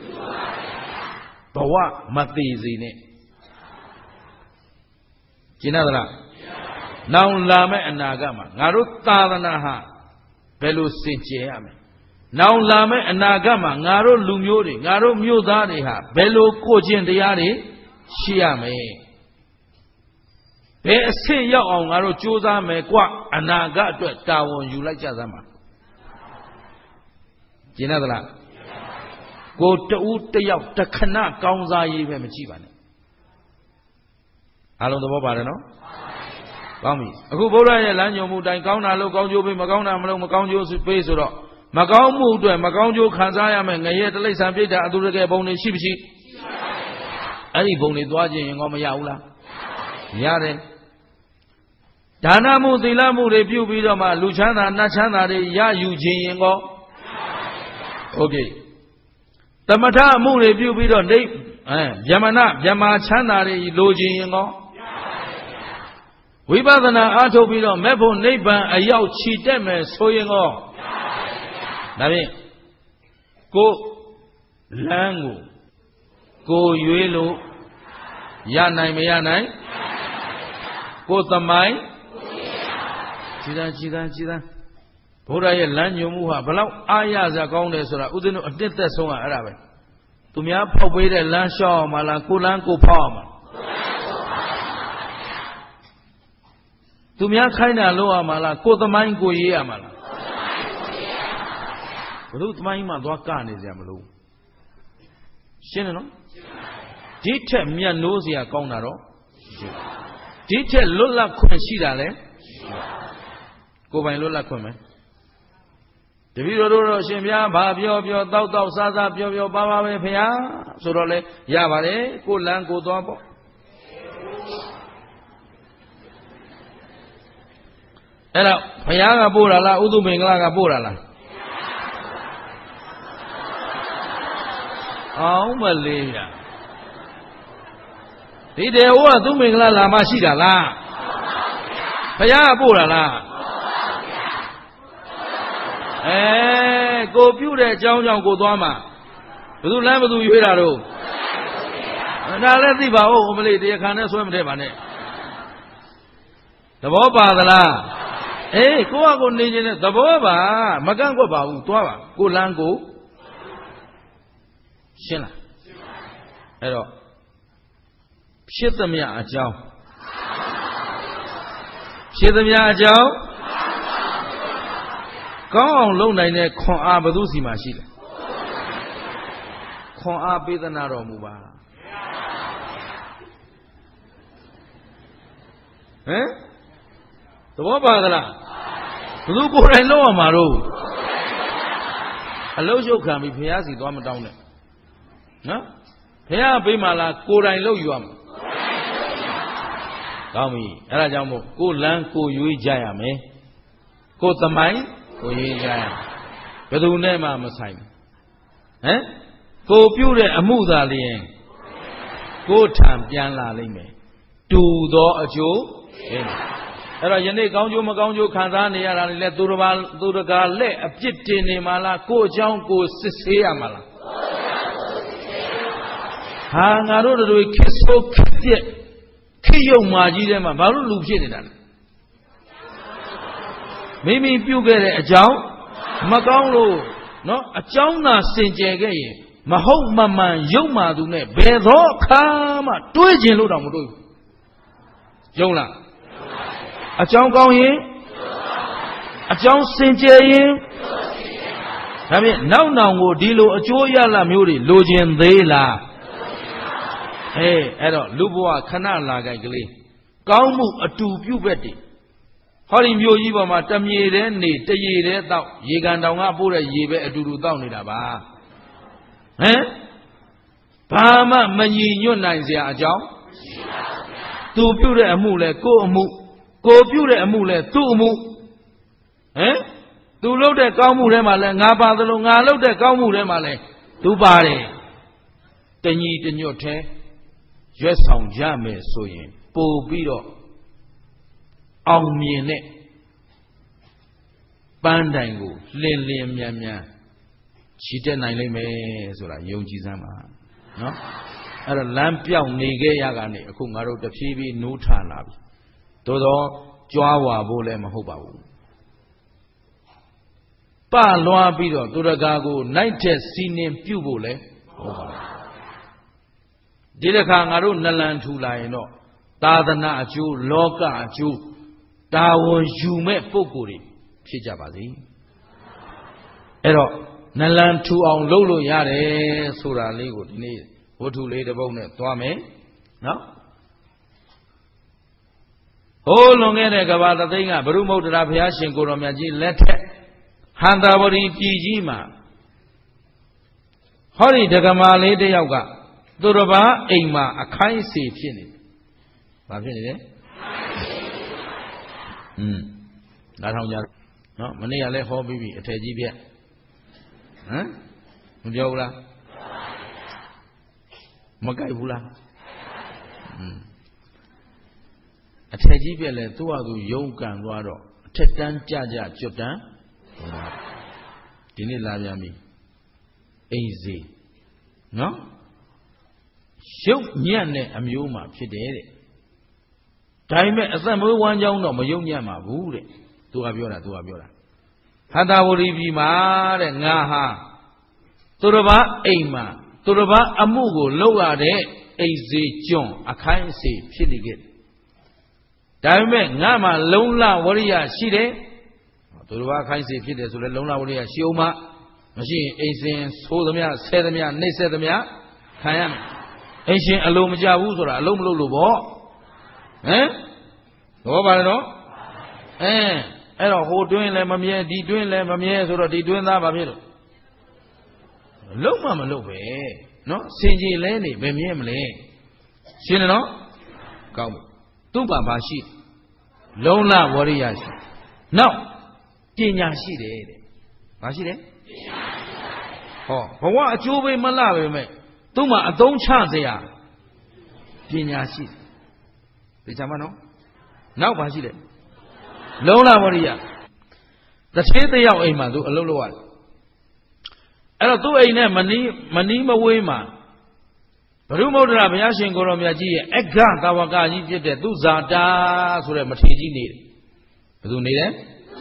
ဘဝမသေးစေနဲ့ကျင်ရသလားနောင်လာမဲ့အနာဂတ်မှာငါတို့သာသနာဟာဘယ်လိုစင်ကြယ်ရမလဲနောင်လာမဲ့အနာဂတ်မှာငါတို့လူမျိုးတွေငါတို့မြို့သားတွေဟာဘယ်လိုကိုကျင့်တရားတွေရှိရမလဲဘယ်အဆင့်ရောက်အောင်ငါတို့ကြိုးစားမယ်ကွအနာဂတ်အတွက်တာဝန်ယူလိုက်ကြစမ်းပါကျင်ရသလားကိုတူတယောက်တခဏကောင်းစားရေးပဲမကြည့်ပါနဲ့အားလုံးသဘောပါတယ်နော်ကောင်းပြီအခုဗုဒ္ဓရဲ့လမ်းညွှန်မှုတိုင်းကောင်းတာလို့ကောင်းကျိုးပေးမကောင်းတာမလို့မကောင်းကျိုးပေးဆိုတော့မကောင်းမှုအတွက်မကောင်းကျိုးခံစားရမယ်ငရဲတိရစ္ဆာန်ပြိတ္တာအတူတကယ်ဘုံတွေရှိမရှိအဲ့ဒီဘုံတွေသွားခြင်းရင်ကောမရဘူးလားရတယ်ဒါနမှုသီလမှုတွေပြုပြီးတော့မှလူချမ်းသာနတ်ချမ်းသာတွေရယူခြင်းရင်ကောဟုတ်ပြီသမထမှုတွေပြုပြီးတော့ဒိဋ္ဌအဲဗျမနဗျမာချမ်းသာတွေလိုခြင်းရင်ကောဝိပဿနာအားထုတ်ပြီးတော့မဲ့ဖို့နိဗ္ဗာန်အရောက်ချီတက်မယ်ဆိုရင်ကောဒါဖြင့်ကိုလမ်းကိုကိုရွေးလို့ရနိုင်မရနိုင်ကိုသမိုင်းကြည်သာကြည်သာကြည်သာဘုရားရဲ့လမ်းညွှန်မှုဟာဘလောက်အားရစရာကောင်းတယ်ဆိုတာဥဒ္ဒင်းတို့အတစ်သက်ဆုံးကအဲ့ဒါပဲသူများဖောက်ပေးတဲ့လမ်းလျှောက်အောင်မလားကိုလမ်းကိုဖောက်အောင်မလားသူများခိုင်းတာလုပ်အောင်မလားကိုသမိုင်းကိုရေးရမှာလားဘယ်လိုသမိုင်းမှသွားကနေစရာမလိုရှင်းတယ်နော်ဒီထက်မြတ်နိုးစရာကောင်းတာတော့ဒီထက်လွတ်လပ်ခွင့်ရှိတာလဲကိုယ်ပိုင်လွတ်လပ်ခွင့်မယ်တပည့်တော်တို့တော့ရှင်ဘုရားဘာပြောပြောတောက်တောက်စားစားပြောပြောပါပါပဲဖေဟာဆိုတော့လေရပါတယ်ကိုလမ်းကိုသွားပေါ့အဲ့တော့ဘုရားကပို့တာလားဥသုမင်္ဂလာကပို့တာလားအောင်မလေးရဒီတေဟောကသူမင်္ဂလာလာမရှိတာလားဘုရားကပို့တာလားအဲကိုပြုတဲ့အကြောင်းကြောင့်ကိုသွားမှာဘယ်သူလမ်းဘယ်သူရွေးတာတော့ဒါလည်းသိပါဦးအမလေးတရားခံနဲ့ဆွဲမထည့်ပါနဲ့သဘောပါသလားအေးကိုကကိုနေခြင်းနဲ့သဘောပါမကန့်ကွက်ပါဘူးသွားပါကိုလမ်းကိုရှင်းလားအဲ့တော့ဖြစ်သမျှအကြောင်းဖြစ်သမျှအကြောင်းကောင်းအောင်လုပ်နိုင်တဲ့ခွန်အားဘယ်သူစီမှာရှိလဲခွန်အားပေးသနာတော်မူပါဟမ်သဘောပါသလားဘယ်သူကိုယ်တိုင်လုပ်ရမှာတော့အလုံးရှုပ်ခံပြီးဘုရားစီသွားမတောင်းနဲ့နော်ဘုရားပေးမှလားကိုယ်တိုင်လုပ်ယူရမှာကောင်းပြီအဲ့ဒါကြောင့်မို့ကိုလမ်းကိုရွေးကြရမယ်ကိုသမိုင်းကိုရွေးကြရဘယ်သူနဲ့မှမဆိုင်ဘူးဟမ်ကိုပြုတဲ့အမှုသာလျင်ကိုထံပြန်လာလိမ့်မယ်တူသောအကျိုးအဲ့တော့ယနေ့ကောင်းကျိုးမကောင်းကျိုးခံစားနေရတာလေသူတစ်ပါးသူတကာလက်အပြစ်တင်နေမှလားကိုအကြောင်းကိုစစ်ဆေးရမှာလားဟာငါတို့တို့ခစ်ဆိုးခစ်ပြက်ခိယုံမာကြီးထဲမှာဘာလို့လူဖြစ်နေတာလဲမိမိပြုခဲ့တဲ့အကြောင်းမကောင်းလို့နော်အကြောင်းသာစင်ကြယ်ခဲ့ရင်မဟုတ်မမှန်ရုပ်မာသူနဲ့ဘယ်သောအခါမှတွေးကျင်လို့တောင်မတွေးဘူးယုံလားအကြောင်းကောင်းရင်အကြောင်းစင်ကြယ်ရင်ဒါဖြင့်နောက်နောင်ကိုဒီလိုအကျိုးရလမျိုးတွေလိုချင်သေးလားအေးအဲ့တော့လူဘဝခဏလာကြိုက်ကလေးကောင်းမှုအတူပြုဘက်တွေဟောဒီမြို့ကြီးပေါ်မှာတမြေတဲ့နေတရေတဲ့တောက်ရေကန်တောင်ကပို့တဲ့ရေပဲအတူတူတောက်နေတာပါဟမ်ဘာမှမညီညွတ်နိုင်စရာအကြောင်းမရှိပါဘူးသူပြုတဲ့အမှုလဲကိုယ့်အမှုကိုပြုတဲ့အမှုလဲသူ့အမှုဟမ်သူလုပ်တဲ့ကောင်းမှုထဲမှာလဲငါပါသလိုငါလုပ်တဲ့ကောင်းမှုထဲမှာလဲသူပါတယ်တညီတညွတ်သေးရွက်ဆောင်ကြမယ်ဆိုရင်ပို့ပြီးတော့အောင်မြင်တဲ့ပန်းတိုင်ကိုလင်းလင်းမြန်မြန်ချီတက်နိုင်လိမ့်မယ်ဆိုတာယုံကြည်စမ်းပါနော်အဲ့တော့လမ်းပြောင်းနေခဲ့ရကနေအခုငါတို့တဖြည်းဖြည်းနိုးထလာပြီသို့တော့ကြွားဝါဖို့လည်းမဟုတ်ပါဘူးပလွှားပြီးတော့သူတကာကိုနိုင်တဲ့စီးနှင်းပြုတ်ဖို့လည်းဟုတ်ပါဘူးဒီတစ်ခါငါတို့နလန်ထူလာရင်တော့သာသနာအကျိုးလောကအကျိုးတာဝန်ယူမဲ့ပုဂ္ဂိုလ်တွေဖြစ်ကြပါစေအဲ့တော့နလန်ထူအောင်လုပ်လို့ရတယ်ဆိုတာလေးကိုဒီနေ့ဝတ္ထုလေးတစ်ပုဒ်နဲ့သွားမယ်နော်ဟိုးလွန်ခဲ့တဲ့ကဘာတသိန်းကဘုရုမုဒ္ဒရာဘုရားရှင်ကိုတော်မြတ်ကြီးလက်ထက်ဟန္တာဝရီပြည်ကြီးမှာဟောဒီဒကမာလေးတယောက်ကသူတစ်ပါးအိမ်မှာအခိုင်းအစေဖြစ်နေဘာဖြစ်နေလဲอืมနားထောင်ကြနော်မနေ့ကလည်းဟောပြီးပြီအထက်ကြီးပြက်ဟမ်မပြောဘူးလားမကြိုက်ဘူးလားอืมအထက်ကြီးပြက်လဲသူ့ဟာသူယုံကန်သွားတော့အထက်တန်းကြကြကျွတ်တန်းဒီနေ့လာပြန်ပြီအိမ်စီနော်ရုပ်ညံ့တဲ့အမျိုးမှဖြစ်တယ်တဲ့ဒါပေမဲ့အသက်မွေးဝမ်းကြောင်းတော့မယုံညံ့ပါဘူးတဲ့သူကပြောတာသူကပြောတာဟတ္တဝရီပြီမှာတဲ့ငါဟာသူတစ်ပါးအိမ်မှာသူတစ်ပါးအမှုကိုလုပ်ရတဲ့အိမ်စီကျွန်းအခိုင်းအစေဖြစ်နေခဲ့ဒါပေမဲ့ငါမှလုံလဝရိယရှိတယ်သူတစ်ပါးအခိုင်းအစေဖြစ်တယ်ဆိုလဲလုံလဝရိယရှိအောင်မှမရှိရင်အိမ်စဉ်သိုးသမျှဆဲသမျှနှိမ့်ဆက်သမျှခံရမယ်အိမ်ရှင်အလိုမကြဘူးဆိုတာအလုံးမလုပ်လို့ပေါ့ဟမ်ဘောပါတော့အဲအဲ့တော့ဟိုတွင်းလည်းမမြဲဒီတွင်းလည်းမမြဲဆိုတော့ဒီတွင်းသားဘာဖြစ်လို့လုံးမမလုပ်ပဲနော်စင်ကြီးလဲနေဘယ်မြဲမလဲရှင်းတယ်နော်ကောင်းပြီသူ့ဘာဘာရှိလုံလဝရိယရှိနောက်ပညာရှိတယ်တဲ့ဘာရှိတယ်ဟောဘဝအကျိုးပေးမလှပဲမဲ့သူ့မှာအသုံးချစရာပညာရှိတယ်ဒါမှမဟုတ်နောက်ပါရှိတယ်လုံလဝရိယတစ်သေးတယောက်အိမ်မှာသူအလုပ်လုပ်ရတယ်အဲ့တော့သူ့အိမ်နဲ့မနီးမနီးမဝေးမှာဘုရုမௌဒရာဘုရားရှင်ကိုရောမြတ်ကြီးရဲ့အက္ခသာဝကကြီးဖြစ်တဲ့သူဇာတာဆိုတဲ့မထေရကြီးနေတယ်ဘယ်သူနေတယ်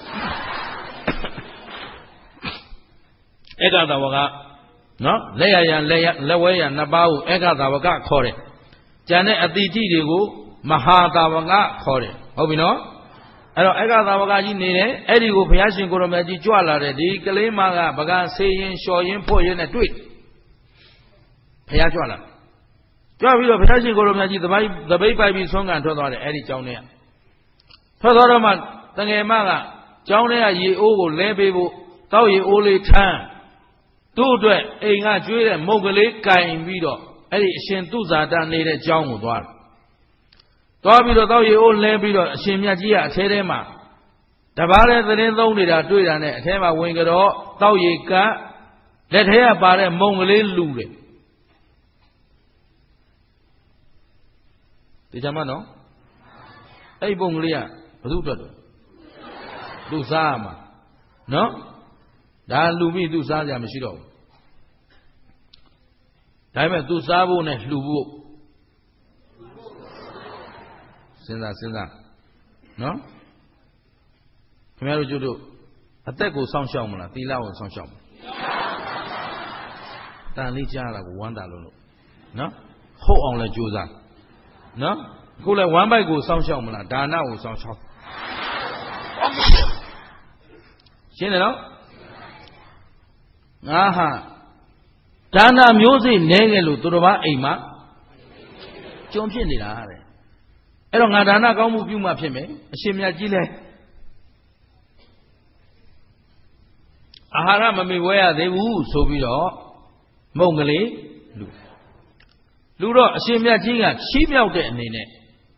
အက္ခသာဝကနော်လက်ရရန်လက်ရလက်ဝဲရန်နှစ်ပါးကိုအက္ခသာဝကခေါ်တယ်ကျန်တဲ့အတိတိတွေကိုမဟာသာဝကခေါ်တယ်ဟုတ်ပြီနော်အဲ့တော့အက္ခသာဝကကြီးနေတယ်အဲ့ဒီကိုဘုရားရှင်ကိုရောမြတ်ကြီးကြွလာတယ်ဒီကလေးမကပကံဆေးရင်လျှော်ရင်ဖို့ရင်နဲ့တွေ့ဘုရားကြွလာကြွပြီးတော့ဘုရားရှင်ကိုရောမြတ်ကြီးသပိတ်သပိတ်ပိုက်ပြီးဆုံးကန်ထွက်သွားတယ်အဲ့ဒီကျောင်းထဲကထွက်သွားတော့မှတငယ်မကကျောင်းထဲကရေအိုးကိုလဲပေးဖို့တောက်ရေအိုးလေးထမ်းသူ့အတွက်အိမ်ကကျွေးတဲ့မုတ်ကလေးကင်ပြီးတော့အဲ့ဒီအရှင်သူဇာတနေတဲ့ကျောင်းကိုသွားတယ်သွားပြီးတော့တောက်ရီအိုးလဲပြီးတော့အရှင်မြတ်ကြီးကအထဲထဲမှာတပားတဲ့သတင်းသုံးနေတာတွေ့တာနဲ့အထဲမှာဝင်ကြတော့တောက်ရီကလက်ထဲကပါတဲ့မုံကလေးလူတယ်ဒီကြမှာနော်အဲ့ဒီပုံကလေးကဘယ်သူအတွက်တော့သူစားရမှာနော်ဒါလူပြီးသူစားကြမရှိတော့ဘူးဒါပေမဲ့သူစားဖို့နဲ့လှူဖို့စဉ်းစားစဉ်းစားနော်ခင်ဗျားတို့ကျတို့အသက်ကိုစောင့်ရှောက်မလားသီလကိုစောင့်ရှောက်မလားတန်လေးကြားလာကိုဝမ်းတာလို့လို့နော်ဟုတ်အောင်လဲကြိုးစားနော်အခုလဲဝမ်းပိုက်ကိုစောင့်ရှောက်မလားဒါနကိုစောင့်ရှောက်ရှင်းတယ်နော်ငါဟာဒါနမျိုးစိနဲငယ်လို့သူတော်ဘာအိမ်မှာကြုံဖြစ်နေတာတဲ့အဲ့တော့ငါဒါနကောင်းမှုပြုမှဖြစ်မယ်အရှင်မြတ်ကြီးလဲအာဟာရမမေ့ဝဲရသေးဘူးဆိုပြီးတော့မုံကလေးလူလူတော့အရှင်မြတ်ကြီးကချီးမြှောက်တဲ့အနေနဲ့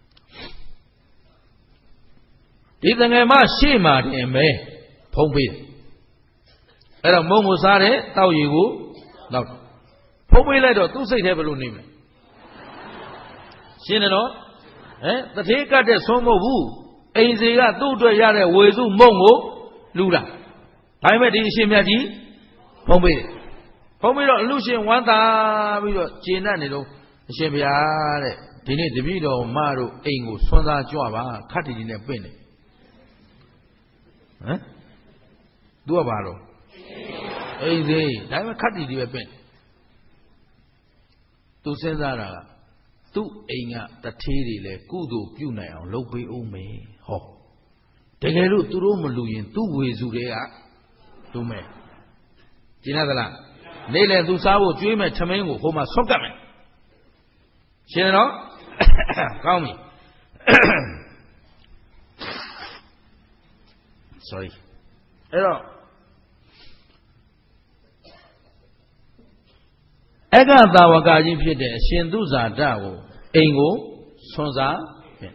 ဒီတငယ်မရှေ့မှာတင်ပဲဖုံးပေးတယ်အဲ့တော့မုံကိုစားတဲ့တောက်ရည်ကိုတော့ဖုံးပေးလိုက်တော့သူ့စိတ်ထဲဘယ်လိုနေမလဲရှင်းတယ်နော်ဟဲ့တထေးကတ်တဲ့ဆုံးမဟုတ်ဘူးအိမ်စီကသူ့အတွက်ရတဲ့ဝေစုမုံကိုလူတာဒါပေမဲ့ဒီအရှင်မြတ်ကြီးဖုံးပေးတယ်ဖုံးပြီးတော့အလူရှင်ဝမ်းသာပြီးတော့ကျေနပ်နေတော့အရှင်ဘုရားတဲ့ဒီနေ့တပည့်တော်မတို့အိမ်ကိုဆွမ်းသားကြွပါခတ်တီတီနဲ့ပင့်တယ်ဟမ်သူကဘာလို့အိမ်စီဒါပေမဲ့ခတ်တီတီပဲပင့်သူစဉ်းစားတာကသူ့အိမ်ကတထေးတွေလဲကုသိုလ်ပြုနိုင်အောင်လုပ်ပေးအောင်မယ်ဟောတကယ်လို့သူတို့မလူရင်သူ့ဝေစုတွေကလူမယ်ကျင်းရသလားနေလေသူစားဖို့ကျွေးမဲ့ထမင်းကိုဟိုမှာဆွတ်ကတ်မယ်ရှင်းနော်ကောင်းပြီ sorry အဲ့တော့အက္ခသာဝကကြီးဖြစ်တဲ့အရှင်သူဇာတကိုအိမ်ကိုဆွန်စားပြ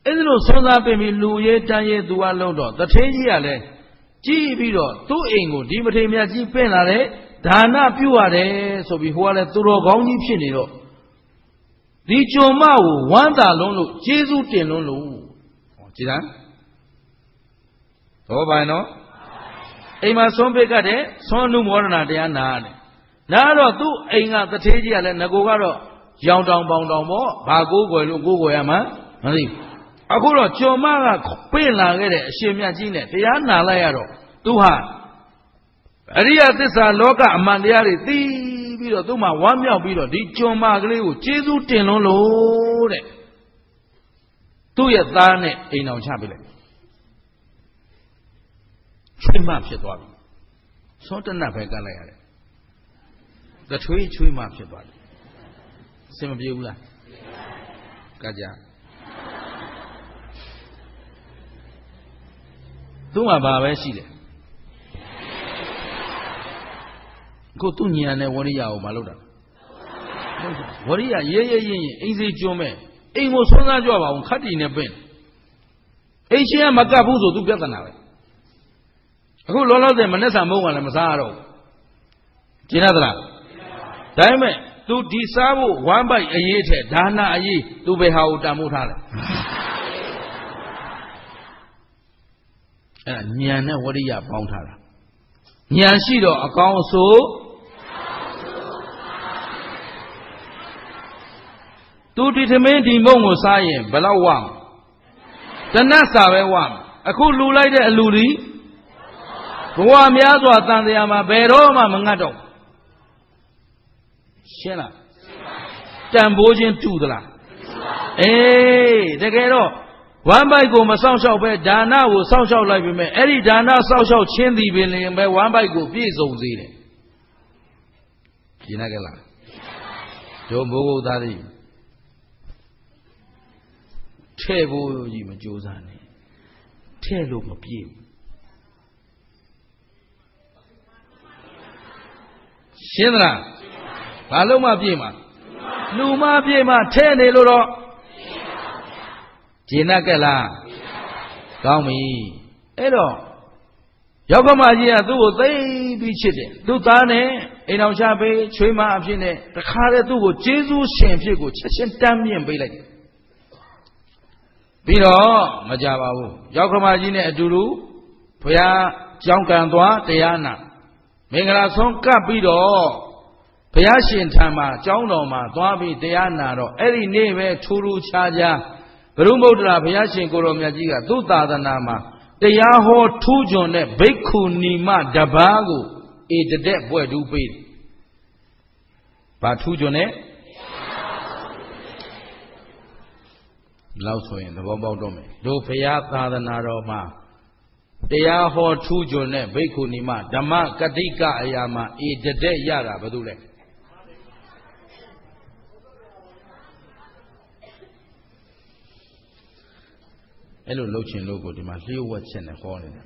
အဲ့ဒီလိုဆုံးစားပင်ပြီးလူရဲတန်းရဲသူကလုံးတော့တထေးကြီးကလည်းကြည့်ပြီးတော့သူ့အိမ်ကိုဒီမထေမြတ်ကြီးပင့်လာတဲ့ဒါနပြုရတယ်ဆိုပြီးဟိုကလည်းသူတော်ကောင်းကြီးဖြစ်နေတော့ဒီကြုံမကိုဝမ်းသာလုံးလို့ကျေးဇူးတင်လုံးလို့ဟောကြည်လားတော့ဘာနော်အိမ်မှာဆုံးပိတ်ကတဲ့ဆုံးအနုမောဒနာတရားနာရတယ်နားတော့သူ့အိမ်ကတထေးကြီးကလည်းငကိုကတော့ရောင်တောင်ပေါင်တောင်ပေါ့ဘာကိုးကွယ်လို့ကိုးကွယ်ရမှာမသိအခုတော့ကြုံမကပင့်လာခဲ့တဲ့အရှင်မြတ်ကြီးနဲ့တရားနာလိုက်ရတော့သူဟာအရိယသစ္စာလောကအမှန်တရားတွေသိပြီးတော့သူ့မှာဝမ်းမြောက်ပြီးတော့ဒီကြုံမကလေးကိုကျေးဇူးတင်လုံးလို့တဲ့သူ့ရဲ့သားနဲ့အိမ်အောင်ချပေးလိုက်ချွေးမဖြစ်သွားပြီစောတနတ်ပဲကတ်လိုက်ရတယ်တထွေးချွေးမဖြစ်သွားတယ်အစင်မပြေဘူးလားကကြသူ့မှာဘာပဲရှိတယ်ကိုသူ့ညံနဲ့ဝရိယကိုမလုပ်တာဝရိယရဲရဲရင်ရင်အိမ်စီကျွန်းမဲ့အိမ်ကိုဆွမ်းစားကြွပါအောင်ခတ်တီနဲ့ပင့်အိမ်ရှင်ကမကပ်ဘူးဆိုသူပြဿနာပဲအခုလောလောဆယ်မနဲ့ဆံမုန်းကလည်းမစားရတော့ကျင်ရသလားဒါပေမဲ့သူဒီစားဖို့ဝမ်းပိုက်အရေးထက်ဒါနအရေးသူဘယ်ဟာကိုတန်ဖိုးထားလဲအဲ့ဒါဉာဏ်နဲ့ဝရိယပေါင်းထားတာဉာဏ်ရှိတော့အကောင်းဆိုသူဒီသမင်းဒီမုံကိုစားရင်ဘယ်လောက်ဝမ်းတနတ်စာပဲဝမ်းအခုလူလိုက်တဲ့အလူဒီဘဝများစွာတန်တရားမှာဘယ်တော့မှမငတ်တော့ရှင်းလားတန်ဖိုးခြင်းတူသလားအေးတကယ်တော့ဝမ်းပိုက်ကိုမစောင့်ရှောက်ပဲဒါနကိုစောင့်ရှောက်လိုက်ပြီမဲ့အဲ့ဒီဒါနစောင့်ရှောက်ခြင်းသည်ပင်လည်းပဲဝမ်းပိုက်ကိုပြည့်စုံစေတယ်ရှင်းရကြလားတို့မိုးကုတ်သားသည်ထဲ့ဖို့ကြီးမကြိုးစားနဲ့ထဲ့လို့မပြည့်ဘူးရှင်းသလားဘာလို့မှပြည့်မှာလူမပြည့်မှာထဲ့နေလို့တော့ကျင်납ကြလားကောင်းပြီအဲ့တော့ယောက်ကမကြီးကသူ့ကိုသိပြီးချစ်တယ်သူ့သားနဲ့အိမ်တော်ချပေးချွေးမအဖြစ်နဲ့တခါတည်းသူ့ကိုကျေးဇူးရှင်ဖြစ်ကိုချက်ချင်းတမ်းမြင့်ပေးလိုက်တယ်ပြီးတော့မကြပါဘူးယောက်ကမကြီးနဲ့အတူတူဘုရားကြောင်းကံသွားတရားနာမင်္ဂလာဆုံးကပ်ပြီးတော့ဘုရားရှင်ထံမှာကျောင်းတော်မှာသွားပြီးတရားနာတော့အဲ့ဒီနေ့ပဲထူးထူးခြားခြားဘုရုမုဒ္ဒရာဘုရားရှင်ကိုရောမြတ်ကြီးကသူ့သာသနာမှာတရားဟောထူးချွန်တဲ့ဘိက္ခုနီမတပါးကိုဧတတဲ့ပွဲတူးပေးတယ်။ဘာထူးချွန်တဲ့လောက်ဆိုရင်သဘောပေါက်တော့မယ်။တို့ဘုရားသာသနာတော်မှာတရားဟောထူးချွန်တဲ့ဘိက္ခုနီမဓမ္မကတိကအရာမှာဧတတဲ့ရတာဘာလို့လဲ။အဲ့လိုလှုပ်ချင်လို့ကိုဒီမှာလျှို့ဝှက်ချက်နဲ့ဟောနေတာ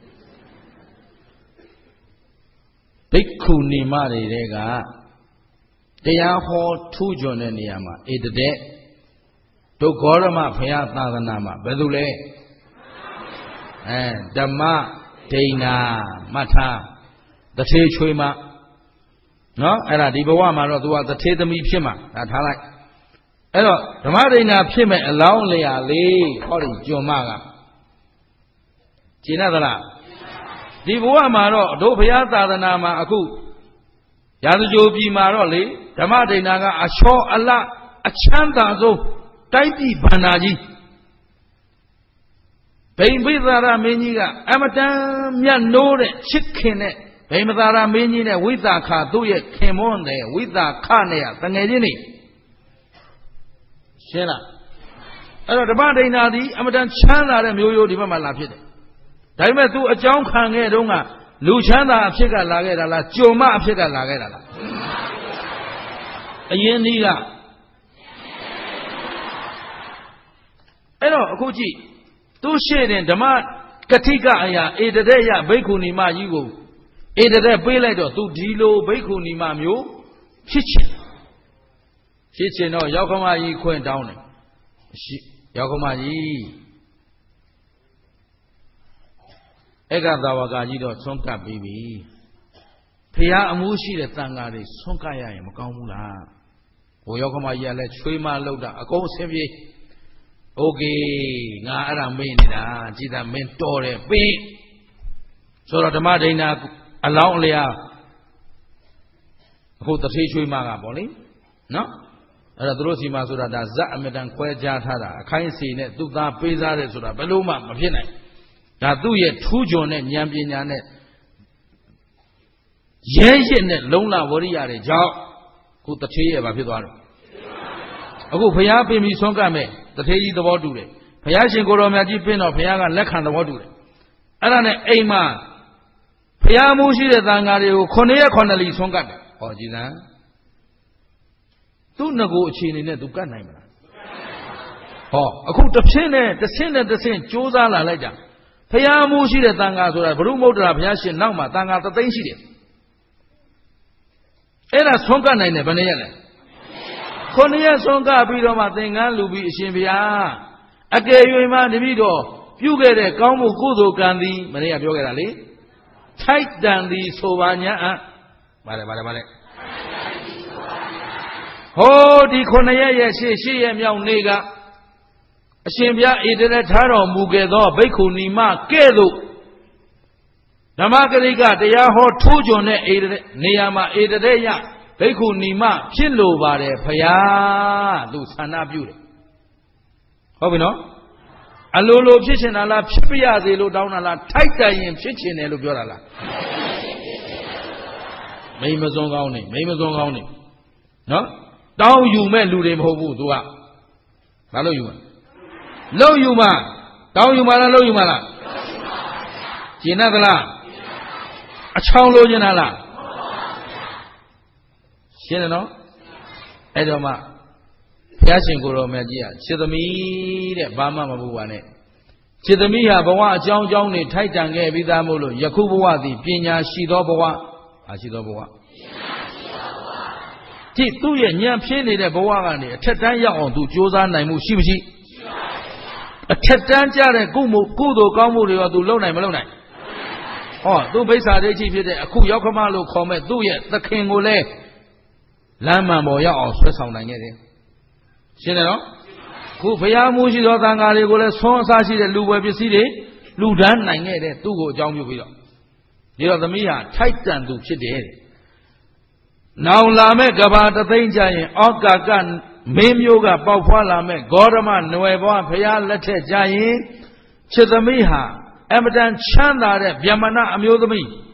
ဘိက္ခုနီမတွေကတရားဟောထူးချွန်တဲ့နေရာမှာဧတတဲ့ဒုက္ခရမဘုရားသာသနာမှာဘယ်သူလဲအဲဓမ္မဒိဏမထတထေချွေမနော်အဲ့ဒါဒီဘဝမှာတော့ तू ကတထေသမီးဖြစ်မှာဒါထားလိုက်အဲ့တော့ဓမ္မဒိဏဖြစ်မဲ့အလောင်းလျာလေးဟောဒီကျွန်းမကကျင်납သလားဒီဘဝမှာတော့တို့ဘုရားသာသနာမှာအခုရာဇဂိုပြည်မှာတော့လေဓမ္မဒိဏကအချောအလအချမ်းသာဆုံးတိုက်ပြည်ဗန္နာကြီးဗိမ္ပိသရမင်းကြီးကအမတန်မြတ်နိုးတဲ့ချစ်ခင်တဲ့ဗိမ္ပသရမင်းကြီးနဲ့ဝိသခသူ့ရဲ့ခင်မွန်းတဲ့ဝိသခနဲ့တငယ်ချင်းနေရှင်းလားအဲ့တော့ဓမ္မဒိဏသည်အမတန်ချမ်းသာတဲ့မျိုးရိုးဒီဘက်မှာလာဖြစ်တယ်ဒါပေမဲ့ तू အကြောင်းခံခဲ့တုန်းကလူချမ်းသာအဖြစ်ကလာခဲ့တာလားကြုံမအဖြစ်ကလာခဲ့တာလားအရင်ကြီးကအဲ့တော့အခုကြည့်သူရှေ့တင်ဓမ္မကတိကအရာဧတတဲ့ရဘိက္ခုနီမကြီးကိုဧတတဲ့ပေးလိုက်တော့ तू ဒီလိုဘိက္ခုနီမမျိုးဖြစ်ချင်ဖြစ်ချင်တော့ရောက်ခမကြီးခွင့်တောင်းတယ်ရောက်ခမကြီး Ega Dawagajido, Sonka baby. Pia Amushi, the Tangari, Sonkaya, Makamula. Oyokama Yale, Trima Loda, a go sevi. Okay, Nara Menida, Jida Mentore, be. So that the Madina allow Lea who the Tishu Maga Boli? No? Radrosi Masura, Zamedan Quajata, a kind scene, Duda Pisa, Sura, Beluma, Mapina. That do ye two Jonet, Yambianet. Yen Lona Warrior, a job, who the tree of Apidor. Ago Payapi mi Sonkame, the Tayi the Wadure. Payashin Goromaji Pin of Payaga Lekan the Wadure. Alane Ema. Payamushi the Tangari, Konea Conali Songa, or Gina. Do not go chin in it to Ganama. Oh, a coat of sin, the sin at the sin, Josa La Lega. Payamushi the Tanga, Brumo Drapyashin, Nama, Tanga, the Tanshi. Era Songa Nine, Banana. Konea Songa, Bidoma, Tanga, Lubi, Shimbia. Again, you man, the video. You get a Kamu Kudo Gandhi, Maria Yogali. Tight than the Sovania. Vale, vale, vale. Oh, the Konaya, she, she, and young nigger. Shimbia, it is a Taro Mugedo, Beku Nima, Kedu. Namakariga, the Yaho Tujone, Niama, Edeya, Beku Nima, Chilu Vare, Paya, Lusana Beauty. How we know? Alolo kitchen ala Pipia, they low down ala tight in kitchen, Elubiola. Mamazon Gowning, Mamazon Gowning. No? Down you men, Ludim Hobu, Dua. Hello, you man. Low you man. Down you man, low you man. Jinadala. A chaulo Janala. Shinano? Edoma. Yashin Guru Magia, Chidami, Bama Mabuane. Chidamiha, Bawa, John Johnny, Titan, Vidamolo, Yakubuadi, Pina, Shidoboa, Ashidoboa. Tituya, Nyam Pini, the Boani, Tetanya on to Josa Naimu Shibishi. A Tetanja, Gumu, Kudo, Gamu, to Lona Malona. Oh, do base are the chief, a Kuyakamalo comment, do yet, the king will lay Lama Moya or Swiss on Nangere. General, who Payamushi or Tangari will have sworn Sashi the Luwe City, Ludan, Nangere, Tugo, John Yuvilo. You are the Mia, Titan to Chidi. Now Lame Gaba the Danger, Oka Gan, Mim Yoga, Papa Lame, Gorama, Nueva, Paya, Lete Jayin, Chidamiha, Emadan Chanda, Yamana, Amudami.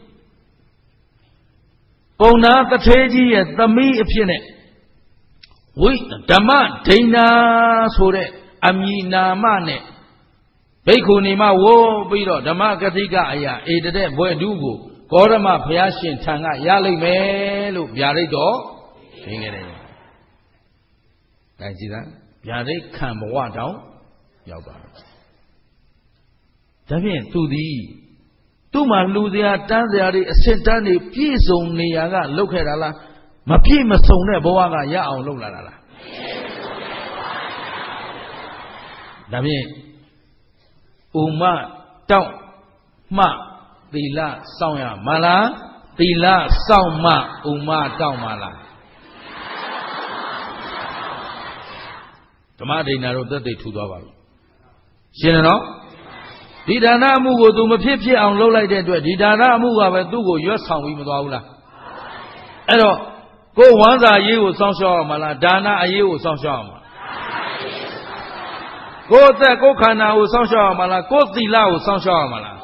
Bona the Teji, the me if Wait, Dama, Dana, Sore, Amina Mane. Bekunima, wo, Bido, Dama Gatiga, Ede, Buendugo, Gorama, Piashin, Tanga, Yali Melu, Yarido, Sing it. I see that. Yari come what down? Yoga. Davian, to thee. Tuma Ludia, Tanzari, Sentani, peace only, Yaga, look at Allah. Mapi Masone Boaga Ya on Lula. David Uma Down Ma Tila Soya Mala Tila Sauma Uma Down Mala. Tomadi Naro that they two dollars. Shinano Didana Mugo to Mapipi on Lola de Didana Muga Dugo, your son with Maula. Hello. Go one that you will sound sure, Maladana, you will sound sure. Go there, go Kana will sound sure, Mala, go the Lao will sound sure, Mala.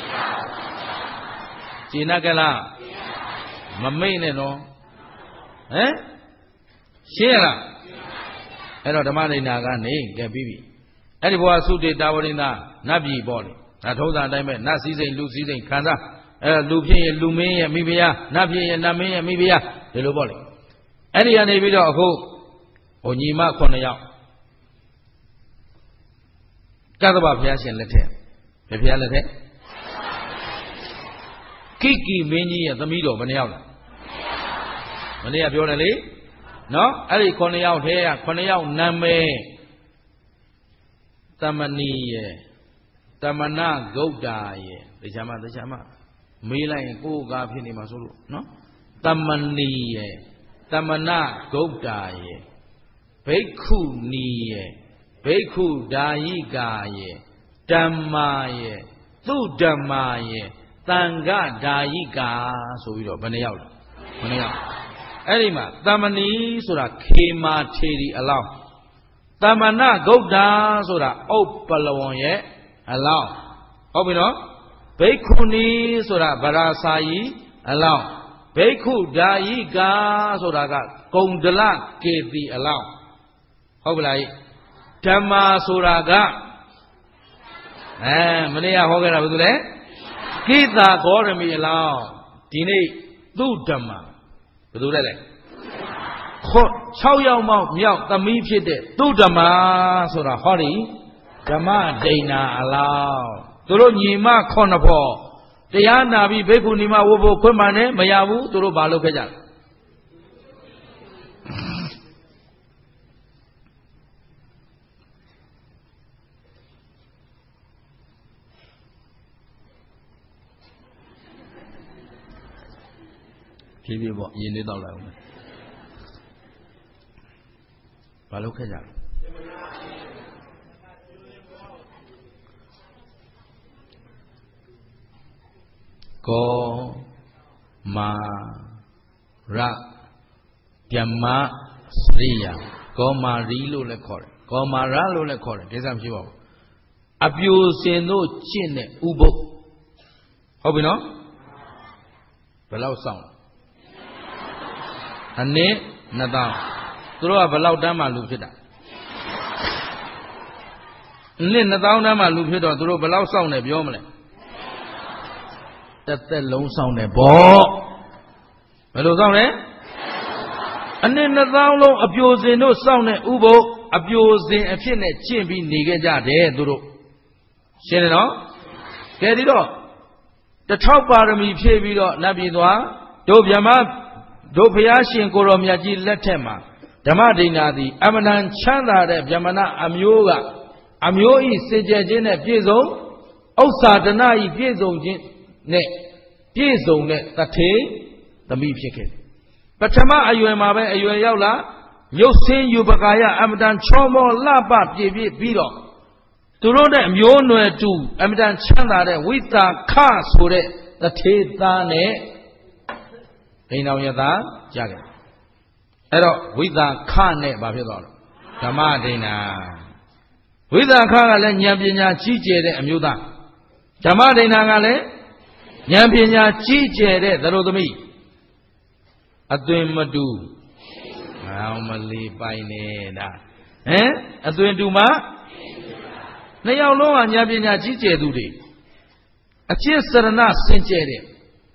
Chinagala, Mamine no. Eh? Shira. Hello, the man in Nagani, get baby. Anyone suited Dawarina, Nabi body. I told that I meant not season, lose season, Kanda, Lupi, Lumia, Mibia, Nabi, and Namia, Mibia. Hello, body. Any other video of who? Onima Konaya. Kadaba Piasian letter. The Pialete Kiki Mini at the middle of Manila. Manila Purely? No? Ali Konaya here, Konaya Name Tamani Tamana Gouda ye, the Chama, the Chama, Mila and Goga Pini Masulu, no? Tamani ye, Tamana Gouda ye, Beku ni ye, Beku Daiga ye, Dama ye, Tu Dama ye, Tanga Daiga, so you know, Banayal, Banayal. Anima, Tamani Sura Kema Teddy allow. Tamana Gouda Sura Opalawon ye, allow. Obino, Bekuni Sura Barasai, allow. Beku Daiga Sura Gondala gave the allow. Hoblai Tama Suraga. Eh, Mania Hogara Budule Kita Gorami allow. Dine Dudama. Do that. Chow Yao Mount Miao, the me fit it. Do Dama Sura Hori, Dama Dana allow. Turo Nima Konapo. The Yana be Beku Nima Wobo Kumane, Mayabu, Turo Balo Kaja. P B ပေါ့ရင်းနေတော့လာအောင်ဘာလုပ်ခဲ့ကြလဲကောမာရဗျမ္မာစရိယာကောမာရီလို့လည်းခေါ်တယ်ကောမာရလို့လည်းခေါ်တယ်ဒီစားမရှိပါဘူးအပြိုစင်တို့ကျင့်တဲ့ဥပုပ်ဟုတ်ပြီနော်ဘယ်လောက်ဆောင်အနည်းနှစ်သောင်းသူတို့ကဘယ်လောက်တန်းမှလူဖြစ်တာအနည်းနှစ်သောင်းတန်းမှလူဖြစ်တော့သူတို့ဘယ်လောက်စောင့်နေပြောမလဲတစ်သက်လုံးစောင့်နေပေါ့ဘယ်လိုစောင့်လဲအနည်းနှစ်သောင်းလုံးအပြိုစင်တို့စောင့်နေဥပုပ်အပြိုစင်အဖြစ်နဲ့ကျင့်ပြီးနေခဲ့ကြတယ်သူတို့ရှင်းတယ်နော်ကဲဒီတော့တထောက်ပါရမီဖြည့်ပြီးတော့နတ်ပြည်သွားတို့ဗြဟ္မတို့ဘုရားရှင်ကိုရောမြတ်ကြီးလက်ထက်မှာဓမ္မဒိဏသည်အမနန်ချမ်းသာတဲ့ဗျမနအမျိုးကအမျိုးဤစေကြခြင်းနဲ့ပြည့်စုံဥစ္စာဒနာဤပြည့်စုံခြင်းနဲ့ပြည့်စုံတဲ့တထေသမီးဖြစ်ခဲ့ပထမအရွယ်မှာပဲအရွယ်ရောက်လာရုပ်ဆင်းယူပကာယအမတန်ချောမောလှပပြည့်ပြည့်ပြီးတော့သူတို့တဲ့မျိုးနွယ်တူအမတန်ချမ်းသာတဲ့ဝိတာခဆိုတဲ့တထေသားနဲ့အိမ်တော်ရသားကြတယ်အဲ့တော့ဝိသခနဲ့ဘာဖြစ်သွားလဲဓမ္မဒိဏဝိသခကလည်းဉာဏ်ပညာကြီးကျယ်တဲ့အမျိုးသားဓမ္မဒိဏကလည်းဉာဏ်ပညာကြီးကျယ်တဲ့သတို့သမီးအသွင်မတူအောင်မလီပိုင်နေတာဟမ်အသွင်တူမှနှစ်ယောက်လုံးကဉာဏ်ပညာကြီးကျယ်သူတွေအကျင့်စရဏစင်ကြယ်တဲ့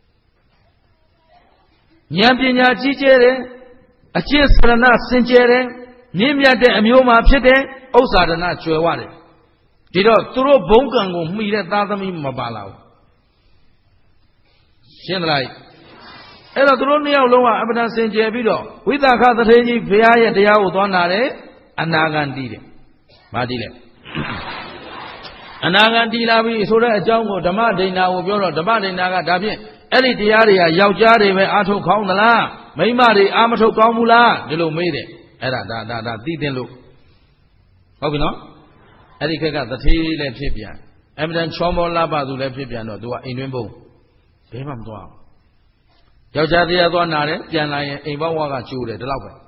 ဉာဏ်ပညာကြီးကျယ်တယ်အကျင့်စရဏစင်ကြယ်တယ်မြင့်မြတ်တဲ့အမျိုးမှာဖြစ်တဲ့ဥစ္စာဒနာကျွယ်ဝတယ်ဒီတော့သူတို့ဘုံကံကိုမှီတဲ့သားသမီးမပါလာဘူးရှင်းသလားအဲ့တော့သူတို့နှစ်ယောက်လုံးကအပဒံစင်ကြယ်ပြီးတော့ဝိသခသထေကြီးဘုရားရဲ့တရားကိုသွားနာတယ်အနာဂံတည်တယ်မတည်လဲအနာဂံတည်လာပြီဆိုတဲ့အကြောင်းကိုဓမ္မဒိဏကိုပြောတော့ဓမ္မဒိဏကဒါဖြင့်အဲ့ဒီတရားတွေကယောက်ျားတွေပဲအာထုတ်ကောင်းသလားမိန်းမတွေအာမထုတ်ကောင်းဘူးလားဒီလိုမေးတယ်အဲ့ဒါဒါဒါဒါသိသိလို့ဟုတ်ပြီနော်အဲ့ဒီခက်ကသတိလည်းဖြစ်ပြန်အမတန်ချောမောလှပသူလည်းဖြစ်ပြန်တော့သူကအိမ်တွင်းဘုံဘယ်မှမသွားဘူးယောက်ျားတရားသွားနာတယ်ပြန်လာရင်အိမ်ဘောင်းဝါကကျိုးတယ်ဒီလောက်ပဲ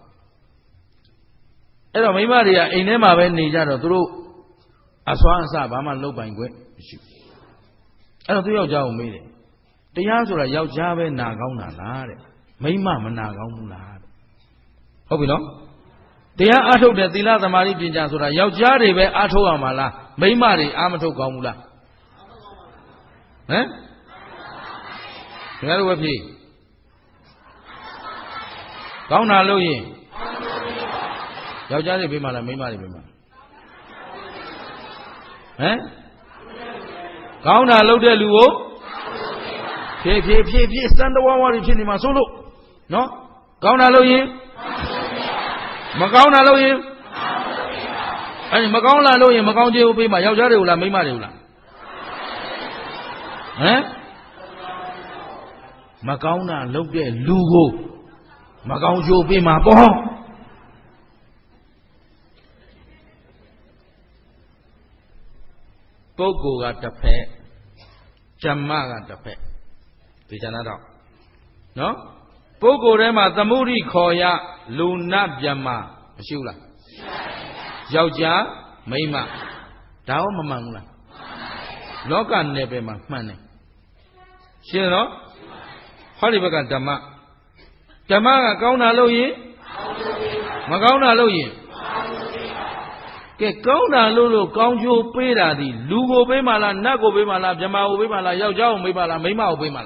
အဲ့တော့မိန်းမတွေကအိမ်ထဲမှာပဲနေကြတော့သူတို့အစွမ်းအစဘာမှလုပ်ပိုင်ခွင့်မရှိဘူးအဲ့တော့သူယောက်ျားကိုမေးတယ်တရားဆိုတာယောက်ျားပဲနာကောင်းတာလားတဲ့မိန်းမမနာကောင်းဘူးလားတဲ့ဟုတ်ပြီနော်တရားအားထုတ်တဲ့သီလသမာဓိပညာဆိုတာယောက်ျားတွေပဲအားထုတ်ရမှာလားမိန်းမတွေအားမထုတ်ကောင်းဘူးလားဟမ်ခင်ဗျားတို့ပဲဖြေကောင်းတာလို့ရင်ယောက်ျားတွေပေးမှလားမိန်းမတွေပေးမှလားဟမ်ကောင်းတာလုပ်တဲ့လူကိုဖြည်းဖြည်းဖြည်းဖြည်းစံတဝါဝါတွေဖြစ်နေမှာဆိုလို့နော်ကောင်းတာလို့ရင်မကောင်းတာလို့ရင်အဲ့ဒီမကောင်းလာလို့ရင်မကောင်းခြင်းကိုပေးမှာယောက်ျားတွေကိုလားမိန်းမတွေကိုလား Hả? Mà câu nào lúc cái logo mà câu vô bị mà bỏ bố cô gà tập hệ chăm ma gà tập hệ thì cho nó đọc nó bố cô đấy mà tâm uri khó ya lu nạp chăm ma siêu là giàu giá mấy mà đáo mà măng là nó cần này về mà mà này siêu nó hỏi đi bác chăm ma chăm ma gà câu nào lâu gì mà câu nào lâu gì cái câu nào lâu lâu câu vô bê ra thì lú vô bê mà là nát vô bê mà là chăm ma vô bê mà là giàu giàu bê mà là mấy mà vô bê mà là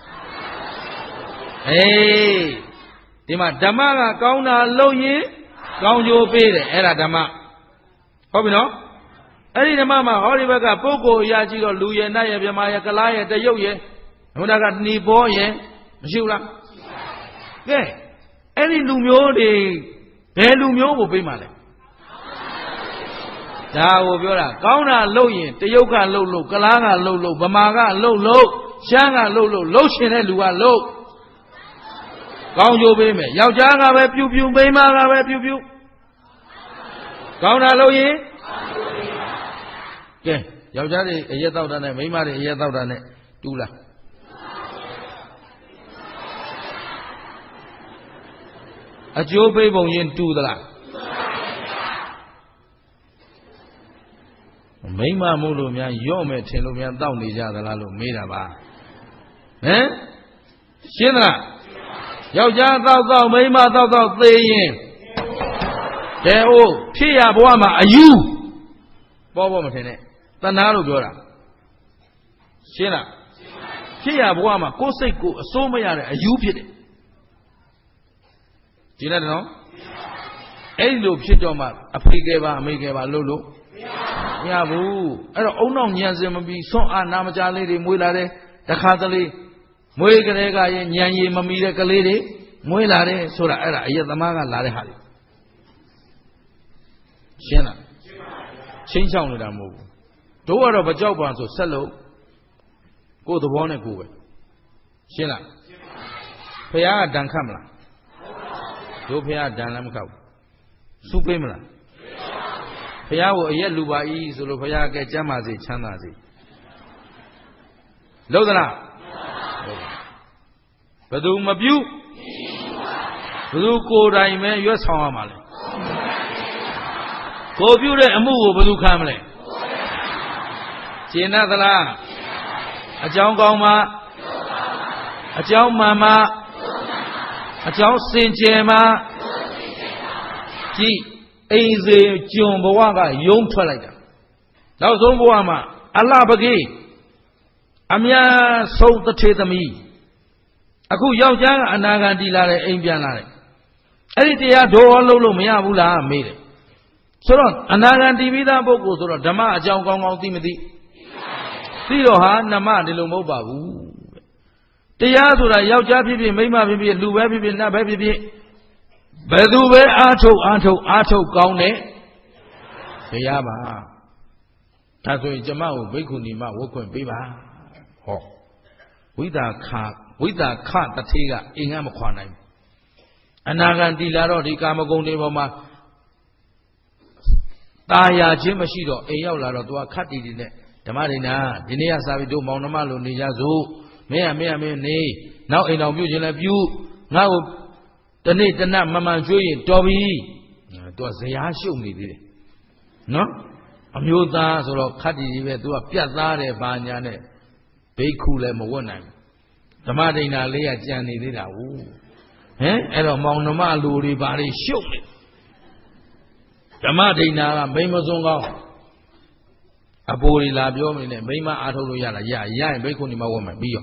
ê thì mà chăm ma gà câu nào lâu gì câu vô bê đấy ấy là chăm ma hỏi bị nó ấy đi chăm ma mà hỏi đi bác cả bố cô ya chỉ có lú ye nát ye chăm ma ye cái lá ye cái dâu ye hôm nay cái ni bó ye siêu lắm cái ấy đi lú miếu thì bé lú miếu vô bê mà này chào biểu là câu nào lâu gì, tây yêu cả lâu lâu, cá lá cả lâu lâu, bama cả lâu lâu, sáng cả lâu lâu, lâu trên này lúa lâu, câu vô bê mẹ, giàu giá cả về piu piu, bê ma cả về piu piu, câu nào lâu gì, cái giàu giá thì ấy tao đây này, mấy ma thì ấy tao đây này, chú là, à chú bê bông yên chú đó là. Mấy mà mua đồ miếng gió mẹ trên đồ miếng tao đi ra là đồ mấy là ba, hả? Xin là, giàu giá tao tao mấy mà tao tao tê yên, cái ô phía à bố mà ayu, bố bố mà thế này, ta nào đồ biểu là, xin là, phía à bố mà cố xây cố số mấy là ayu phía đấy, chỉ là nó, ấy đồ phía cho mà Africa ba America ba lô lô. Nhà bố, ở đó ông nào nhà gì mà bị sốt à nam cha lấy đi mua lại đấy, đặc khá tới mua cái này cái nhà gì mà mi cái lấy đi mua lại đấy, số là ở đó, ấy tao mang cái lại đấy hả? Xem nào, chính xác là làm gì? Đâu ở đó bắt cháu bán số sáu lô, cô tôi bán này cô vậy, xem nào, phải à đàn khăm là, đâu phải à đàn làm khâu, súp bê mà là. Phải à, vậy là lúa ý, rồi phải à cái chăm mà gì, chăm mà gì, lâu rồi nào, bắt đầu mà biểu, bắt đầu cô đại mẹ yêu sao mà lại, cô biểu đấy, amu cô bắt đầu khám lại, chuyện nào đó là, à cháu con mà, à cháu mama, à cháu sinh trẻ mà, chị ấy gì chồng bố cái yếm thoát lại đó, đâu giống bố mà Allah bagi, amya sâu tất chế tâm ý, aku giàu giang anh đang đi lại anh biên lại, ấy thì à đồ lâu lâu mấy abu là mấy đấy, sau đó anh đang đi bây giờ bố cô sau đó Dhamma cháu con con tìm đi, đi rồi hả Nama đi lâu mau bảo, thì à sau đó giàu giang phi phi mấy mà phi phi lưu bé phi phi na bé phi phi bề tu bề á thâu á thâu á thâu cao nè, thế à bà, ta rồi cho mà với cô ni mà với cô bị bà, họ, với ta khá, với ta khá ta thấy cả, anh em mà khoan này, anh đang đi là rồi đi cam công đi vào mà, ta ya chỉ mà xí rồi, anh yêu là rồi tôi khát đi đi nè, thế mà đi nè, đi nè sao bị tôi mong nó mà luôn đi ra rồi, mấy à mấy à mấy nè, nào anh nào biểu chỉ là biểu, nào tớ này tớ nào mà màជួយတော်ပြီသူကဇရာရှုပ်နေသေးတယ်နော်အမျိုးသားဆိုတော့ခတ်တီကြီးပဲသူကပြတ်သားတယ်ဘာညာနဲ့ဘိက္ခုလည်းမဝတ်နိုင်ဘူးဓမ္မဒိဋ္ဌာလေးကကြံနေသေးတာဟုတ်ဟင်အဲ့တော့မောင်နှမလူတွေဘာတွေရှုပ်နေဓမ္မဒိဋ္ဌာကမိမစွန်းကောင်းအပိုးတွေလာပြောနေတယ်မိမအားထုတ်လို့ရလားရရရင်ဘိက္ခုနီမဝတ်မယ်ပြီးရော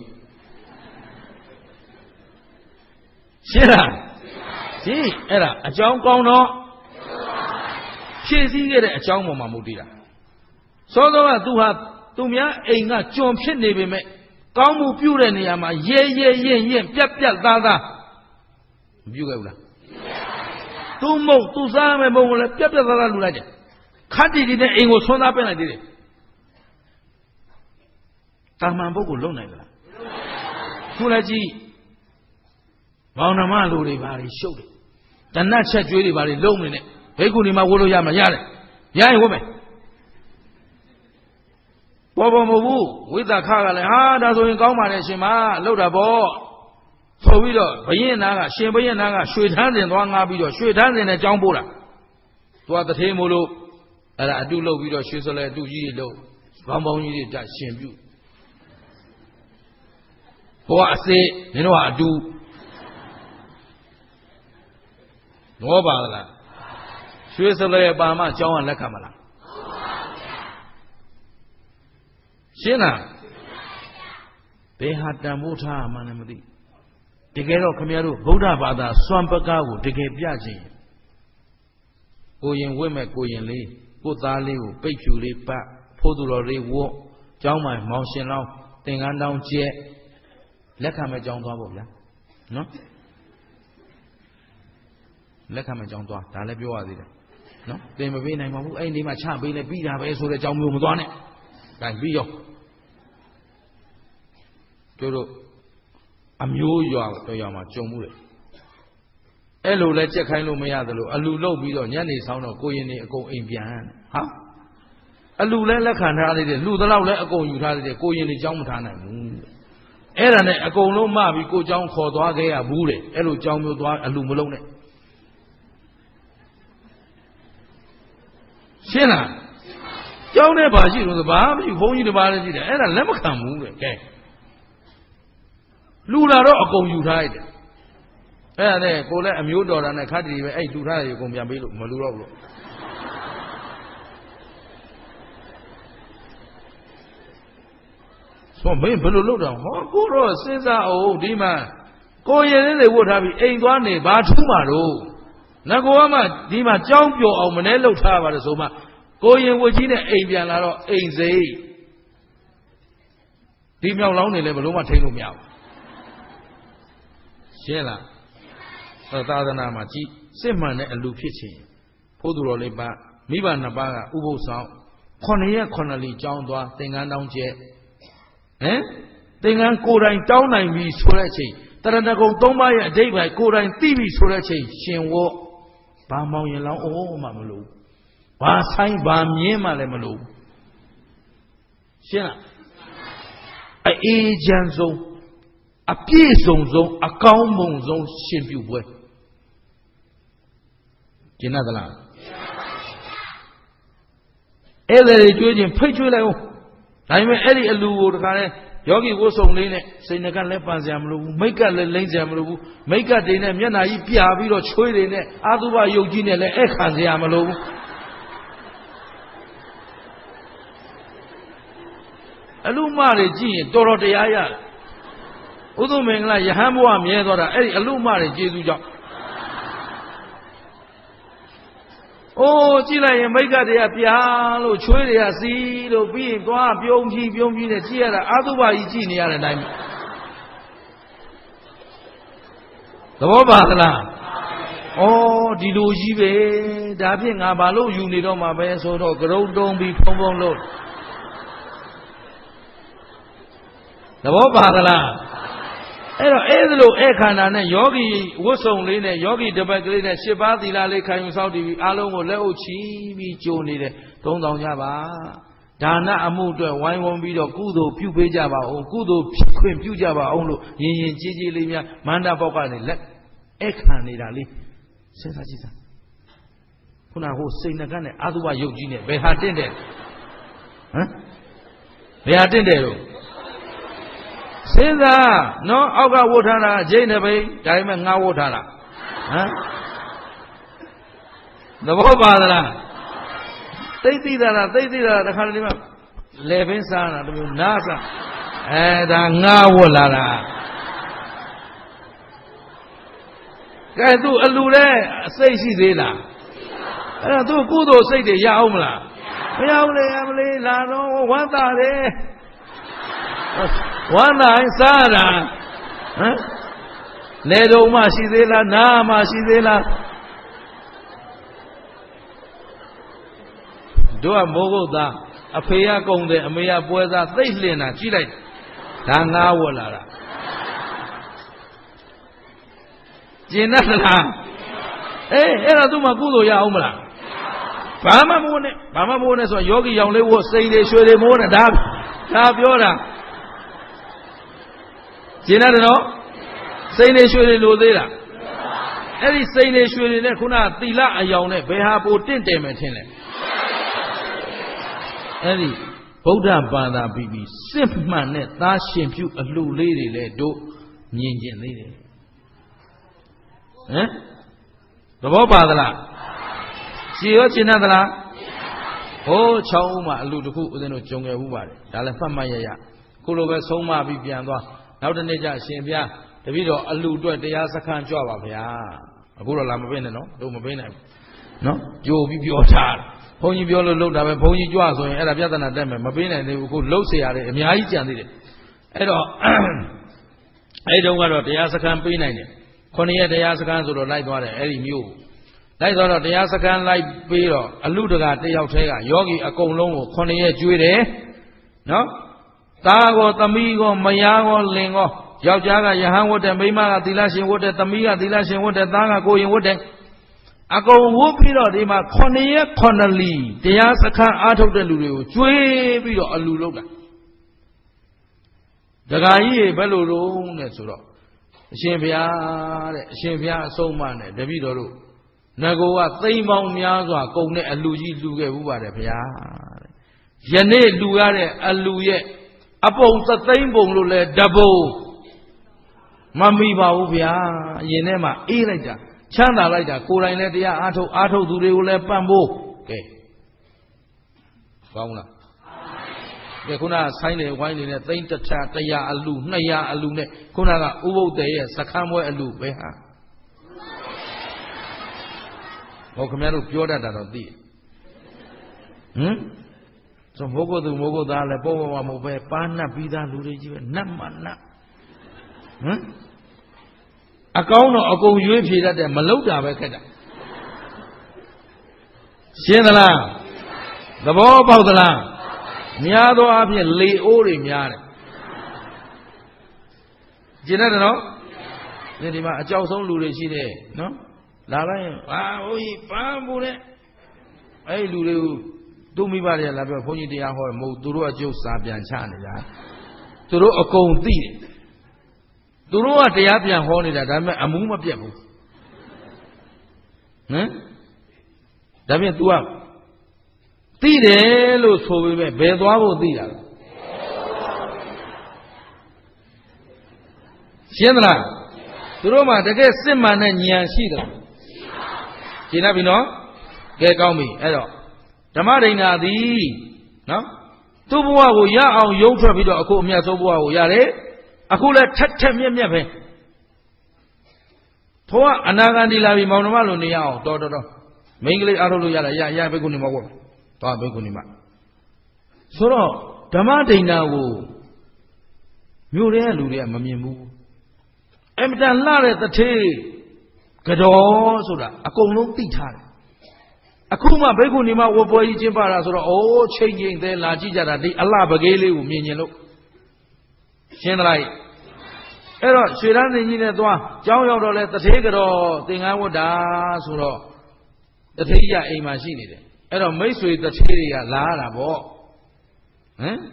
ရှင်းလားဒီအဲ့ဒါအကြောင်းကောင်းတော့ဖြည့်ဆည်းခဲ့တဲ့အကြောင်းပေါ်မှာမဟုတ်သေးတာစောစောကသူဟာသူများအိမ်ကကျွန်ဖြစ်နေပေမဲ့ကောင်းမှုပြုတဲ့နေရာမှာရဲရဲရင်ရင်ပြက်ပြက်သားသားမပြုခဲ့ဘူးလားသူမုံသူစားမယ်မုံကိုလည်းပြက်ပြက်သားသားလူလိုက်တယ်ခတ်တီတီနဲ့အိမ်ကိုဆွမ်းသားပင့်လိုက်သေးတယ်တာမန်ပုဂ္ဂိုလ်လုံနိုင်သလားခုလည်းကြည့်မောင်နှမလူတွေပါလေရှုပ်တယ်တဏှတ်ချက်ကျွေးတွေပါလေလုံနေနဲ့ဘိက္ခုနီမှာဝတ်လို့ရမှာရတယ်ရရင်ဝတ်မယ်ပေါ်ပေါ်မဟုတ်ဘူးဝိသခကလည်းဟာဒါဆိုရင်ကောင်းပါလေရှင်မလှုပ်တာပေါ့ဆိုပြီးတော့ဘရင်နာကရှင်ဘရင်နာကရွှေထန်းစင်သွားငါပြီးတော့ရွှေထန်းစင်နဲ့ကြောင်းပို့တာသွားတထေးမို့လို့အဲ့ဒါအတုလုပ်ပြီးတော့ရွှေစလဲအတုကြီးတွေလုပ်ဘောင်းဘောင်းကြီးတွေတက်ရှင်ပြုဘဝအစေမင်းတို့ကအတူတော့ပါလားရွှေစလဲပါမအကြောင်းကလက်ခံမလားရှင်းလားဘယ်ဟာတန်ဖိုးထားမှန်းလည်းမသိတကယ်တော့ခင်ဗျားတို့ဗုဒ္ဓဘာသာစွမ်းပကားကိုတကယ်ပြခြင်းကိုရင်ဝိမဲ့ကိုရင်လေးကိုသားလေးကိုပိတ်ဖြူလေးပတ်ဖိုးသူတော်လေးဝတ်ကျောင်းမှမောင်ရှင်လောင်းသင်္ကန်းတောင်းကျက်လက်ခံမဲ့ကျောင်းသွားပေါ့ဗျာနော်လက်ခံမဲ့ကျောင်းသွားဒါလည်းပြောရသေးတယ်နော်သင်မပေးနိုင်ပါဘူးအဲ့ဒီမှာချပေးလဲပြီးတာပဲဆိုတဲ့ကျောင်းမျိုးမသွားနဲ့ဒါပြီးရောတို့တို့အမျိုးရွာတော့ရွာမှာကြုံမှုတယ်အဲ့လိုလဲကြက်ခိုင်းလို့မရသလိုအလူလုတ်ပြီးတော့ညနေဆောင်တော့ကိုရင်နေအကုန်အိမ်ပြန်ဟာအလူလဲလက်ခံထားသေးတယ်လူတလောက်လဲအကုန်ယူထားသေးတယ်ကိုရင်နေကြောင်းမထားနိုင်ဘူးအဲ့ဒါနဲ့အကုန်လုံးမပြီးကိုကြောင်းခေါ်သွားခဲ့ရဘူးတဲ့အဲ့လိုကြောင်းမျိုးသွားအလူမလုံးနဲ့ရှင်းလားကြောင်းနဲ့ပါရှိလို့ဘာမှမရှိဘုန်းကြီးတစ်ပါးလည်းရှိတယ်အဲ့ဒါလက်မခံဘူးတဲ့ကဲလူလာတော့အကုန်ယူထားရတယ်အဲ့ဒါနဲ့ကိုလည်းအမျိုးတော်တာနဲ့ခတ်တီပဲအဲ့လူထားရအကုန်ပြန်ပေးလို့မလူတော့ဘူးလို့ဆိုမင်းဘယ်လိုလုပ်တော့ဟောကိုတော့စဉ်းစားအောင်ဒီမှာကိုရင်လေးတွေဝတ်ထားပြီးအိမ်သွားနေဘာထူးမှာတော့ငါကောကမှဒီမှာကြောင်းပြောအောင်မနှဲလှုပ်ထားပါလို့ဆိုမှကိုရင်ဝတ်ကြီးနဲ့အိမ်ပြန်လာတော့အိမ်စိတ်ဒီမြောက်လောင်းနေလဲဘလို့မှထိန်းလို့မရဘူးရှင်းလားအဲ့သာသနာမှာကြည်စစ်မှန်တဲ့အလူဖြစ်ခြင်းဖိုးသူတော်လေးပါမိဘနှစ်ပါးကဥပုသ်ဆောင်ခုနှစ်ရက်ခုနှစ်လီကြောင်းသွားသင်္ကန်းတောင်းကျက်ဟမ်သင်္ကန်းကိုယ်တိုင်တောင်းနိုင်ပြီဆိုတဲ့အချိန်တရဏဂုံသုံးပါးရဲ့အဓိပ္ပာယ်ကိုယ်တိုင်သိပြီဆိုတဲ့အချိန်ရှင်ဝတ်ဘာမောင်ရင်လောင်းအိုးမှမလို့ဘာဆိုင်ဘာမြင်းမှလည်းမလို့ရှင်းလားအေးချမ်းဆုံးအပြည့်စုံဆုံးအကောင်းမွန်ဆုံးရှင်ပြုပွဲကျင်သလားအဲ့ဒါတွေကျွေးခြင်းဖိတ်ကျွေးလိုက်အောင်ဒါပေမဲ့အဲ့ဒီအလူကိုတခါလဲယောဂီဝတ်စုံလေးနဲ့စိတ်နှကလည်းပန်စရာမလိုဘူးမိတ်ကလည်းလိမ့်စရာမလိုဘူးမိတ်ကတွေနဲ့မျက်နှာကြီးပြာပြီးတော့ချွေးတွေနဲ့အာသုဘယုတ်ကြီးနဲ့လည်းအဲ့ခံစရာမလိုဘူးအလူမတွေကြည့်ရင်တော်တော်တရားရတယ်ဥဒုမင်္ဂလာယဟန်ဘဝမြဲသွားတာအဲ့ဒီအလူမတွေကျေးဇူးကြောင့်အိုးကြည့်လိုက်ရင်မိတ်ကတွေကပြားလို့ချွေးတွေကစီးလို့ပြီးရင်သွားပြုံးကြီးပြုံးကြီးနဲ့ကြည့်ရတာအာသုဘကြီးကြည့်နေရတဲ့အတိုင်းသဘောပါသလားဩဒီလိုကြီးပဲဒါဖြင့်ငါဘာလို့ယူနေတော့မှာပဲဆိုတော့ကရုံတုံးပြီးဖုံဖုံလို့သဘောပါသလားအဲ့တော့အဲ့ဒါလို့အဲ့ခန္ဓာနဲ့ယောဂီဝတ်စုံလေးနဲ့ယောဂီတပတ်ကလေးနဲ့ရှစ်ပါးသီလလေးခံယူဆောက်တည်ပြီးအားလုံးကိုလက်အုပ်ချီပြီးကြိုးနေတယ်သုံးဆောင်ကြပါဒါနအမှုအတွက်ဝိုင်းဝန်းပြီးတော့ကုသိုလ်ပြုပေးကြပါအောင်ကုသိုလ်ဖြစ်ခွင့်ပြုကြပါအောင်လို့ရင်ရင်ကြီးကြီးလေးများမန္တပေါက်ကနေလက်အဲ့ခံနေတာလေးစဉ်းစားကြည့်စမ်းခုနကဟိုစိတ်နှကနဲ့အာသုဘယုတ်ကြီးနဲ့ဘယ်ဟာတင့်တယ်ဟမ်ဘယ်ဟာတင့်တယ်လို့စဉ်းစားနော်အောက်ကဝတ်ထားတာအကျိန်းတစ်ပိဒါပေမဲ့ငါဝတ်ထားတာဟမ်သဘောပါသလားသိသိတာလားသိသိတာတခါတလေမှလေပင်းစားတာတမျိုးနားစားအဲဒါငါဝတ်လာတာကဲသူအလူတဲ့စိတ်ရှိသေးလားအဲ့ဒါသူကုသိုလ်စိတ်တွေရအောင်မလားမရဘူးလေအမလေးလာတော့ဝမ်းသာတယ်ဝမ်းသာစားတာဟမ်လေတော်မှရှိသေးလားနားမှရှိသေးလားတို့ကမိုးကုတ်သားအဖေကကုံတယ်အမေကပွဲသားသိပ်လျင်တာကြည့်လိုက်ဒါငါးဝတ်လာတာကျင်တတ်လားအေးအဲ့ဒါသူ့မှာကုသိုလ်ရအောင်မလားဘာမှမမိုးနဲ့ဘာမှမမိုးနဲ့ဆိုယောဂီရောင်လေးဝတ်စိန်တွေရွှေတွေမိုးနဲ့ဒါဒါပြောတာကျင်တတ်တယ်နော်စိန်တွေရွှေတွေလိုသေးလားအဲ့ဒီစိန်တွေရွှေတွေနဲ့ခုနကသီလအယောင်နဲ့ဘယ်ဟာပိုတင့်တယ်မယ်ထင်လဲအဲ့ဒီဗုဒ္ဓဘာသာပြီးပြီးစစ်မှန်တဲ့သားရှင်ပြုအလှလေးတွေလည်းတို့မြင်ကျင်သေးတယ်ဟမ်သဘောပါသလားရှည်ရောရှင်းတတ်သလားဟိုးချောင်းဦးမှာအလှတစ်ခုဦးဇင်းတို့ကြုံခဲ့ဘူးပါတယ်ဒါလည်းမှတ်မှတ်ရရခုလိုပဲဆုံးမပြီးပြန်သွားနောက်တစ်နေ့ကျအရှင်ဘုရားတပည့်တော်အလှအတွက်တရားစခန်းကြွပါဗျာအခုတော့လာမပေးနဲ့နော်တို့မပေးနိုင်ဘူးနော်ကြိုပြီးပြောထားဘုန်းကြီးပြောလို့လုပ်တာပဲဘုန်းကြီးကြွဆိုရင်အဲ့ဒါပြဿနာတက်မယ်မပေးနိုင်သေးဘူးအခုလှုပ်เสียရတယ်အများကြီးကြံသေးတယ်အဲ့တော့အဲ့တုန်းကတော့တရားစခန်းပေးနိုင်တယ်ခုနှစ်ရက်တရားစခန်းဆိုတော့လိုက်သွားတယ်အဲ့ဒီမျိုးလိုက်သွားတော့တရားစခန်းလိုက်ပေးတော့အလူတကာတယောက်တည်းကယောဂီအကုန်လုံးကိုခုနှစ်ရက်ကျွေးတယ်နော်သားကောသမီးကောမယားကောလင်ကောယောက်ျားကယဟန်ဝတ်တယ်မိန်းမကသီလရှင်ဝတ်တယ်သမီးကသီလရှင်ဝတ်တယ်သားကကိုရင်ဝတ်တယ်အကုန်ဝတ်ပြီးတော့ဒီမှာခုနှစ်ရက်ခုနှစ်လီတရားစခန်းအားထုတ်တဲ့လူတွေကိုကျွေးပြီးတော့အလူလုပ်တာဒကာကြီးဘယ်လိုလုပ်လဲဆိုတော့အရှင်ဘုရားတဲ့အရှင်ဘုရားအဆုံးအမနဲ့တပည့်တော်တို့ငကိုကသိမ့်ပေါင်းများစွာကုန်တဲ့အလူကြီးလူခဲ့ဘူးပါတယ်ဘုရားတဲ့ယနေ့လူရတဲ့အလူရဲ့အပုံသသိမ့်ပုံလို့လဲတပုံမမိပါဘူးဗျာအရင်ထဲမှာအေးလိုက်တာချမ်းသာလိုက်တာကိုယ်တိုင်လည်းတရားအားထုတ်အားထုတ်သူတွေကိုလည်းပံ့ပိုးကဲကောင်းလားကဲခုနဆိုင်းနေဝိုင်းနေတဲ့သိန်းတစ်ချာတရားအလူနှစ်ရာအလူနဲ့ခုနကဥပုပ်တဲ့ရဲ့စခန်းပွဲအလူပဲဟာဟောခင်ဗျားတို့ပြောတတ်တာတော့သိဟမ်ဆိုမိုးကုတ်သူမိုးကုတ်သားလည်းပေါ့ပေါ့မဟုတ်ပဲပါနှပ်ပြီးသားလူတွေကြီးပဲနတ်မနတ်ဟမ်အကောင်းတော့အကုန်ရွေးဖြေတတ်တယ်မလောက်တာပဲခက်တာရှင်းသလားသဘောပေါက်သလားများသောအားဖြင့်လေအိုးတွေများတယ်ကျင်တတ်တယ်နော်ဒီမှာအကြောက်ဆုံးလူတွေရှိတယ်နော်လာလိုက်အာဟိုကြီးပန်းဘူးတဲ့အဲ့လူတွေကိုသူ့မိဘတွေကလာပြောဘုန်းကြီးတရားဟောတယ်မဟုတ်သူတို့အကျုပ်စာပြန်ချနေကြသူတို့အကုန်သိတယ်သူတို့ကတရားပြန်ဟောနေတာဒါပေမဲ့အမှုမပြတ်ဘူးဟမ်ဒါဖြင့် तू ကသိတယ်လို့ဆိုပေမဲ့ဘယ်သွားဖို့သိတာလဲရှင်းသလားသူတို့မှတကယ်စစ်မှန်တဲ့ဉာဏ်ရှိတယ်ရှင်းပြီနော်ကဲကောင်းပြီအဲ့တော့ဓမ္မဒိဋ္ဌာသည်နော်သူ့ဘဝကိုရအောင်ရုံးထွက်ပြီးတော့အခုအမြတ်ဆုံးဘဝကိုရတယ်အခုလည်းထက်ထက်မြက်မြက်ပဲထိုးကအနာဂန္ဒီလာပြီမောင်နှမလိုနေရအောင်တော်တော်တော်မိန်းကလေးအားထုတ်လို့ရလားရရဘိက္ခုနီမဟုတ်ဘူးသွားဘိက္ခုနီမဆိုတော့ဓမ္မဒိဋ္ဌာကိုမြို့ထဲကလူတွေကမမြင်ဘူးအမတန်လှတဲ့တထေးကတော်ဆိုတာအကုန်လုံးသိထားတယ်အခုမှဘိက္ခုနီမဝပွဲကြီးကျင်းပတာဆိုတော့အိုးချိန်ချိန်သေးလာကြည့်ကြတာဒီအလှပကလေးလေးကိုမြင်မြင်လို့ရှင်းသလားအဲ့တော့ရွှေရန်သင်ကြီးနဲ့သွားကျောင်းရောက်တော့လဲတထေးကတော်သင်္ကန်းဝတ်တာဆိုတော့တထေးရအိမ်မှာရှိနေတယ်အဲ့တော့မိတ်ဆွေတထေးတွေကလာရတာပေါ့ဟမ်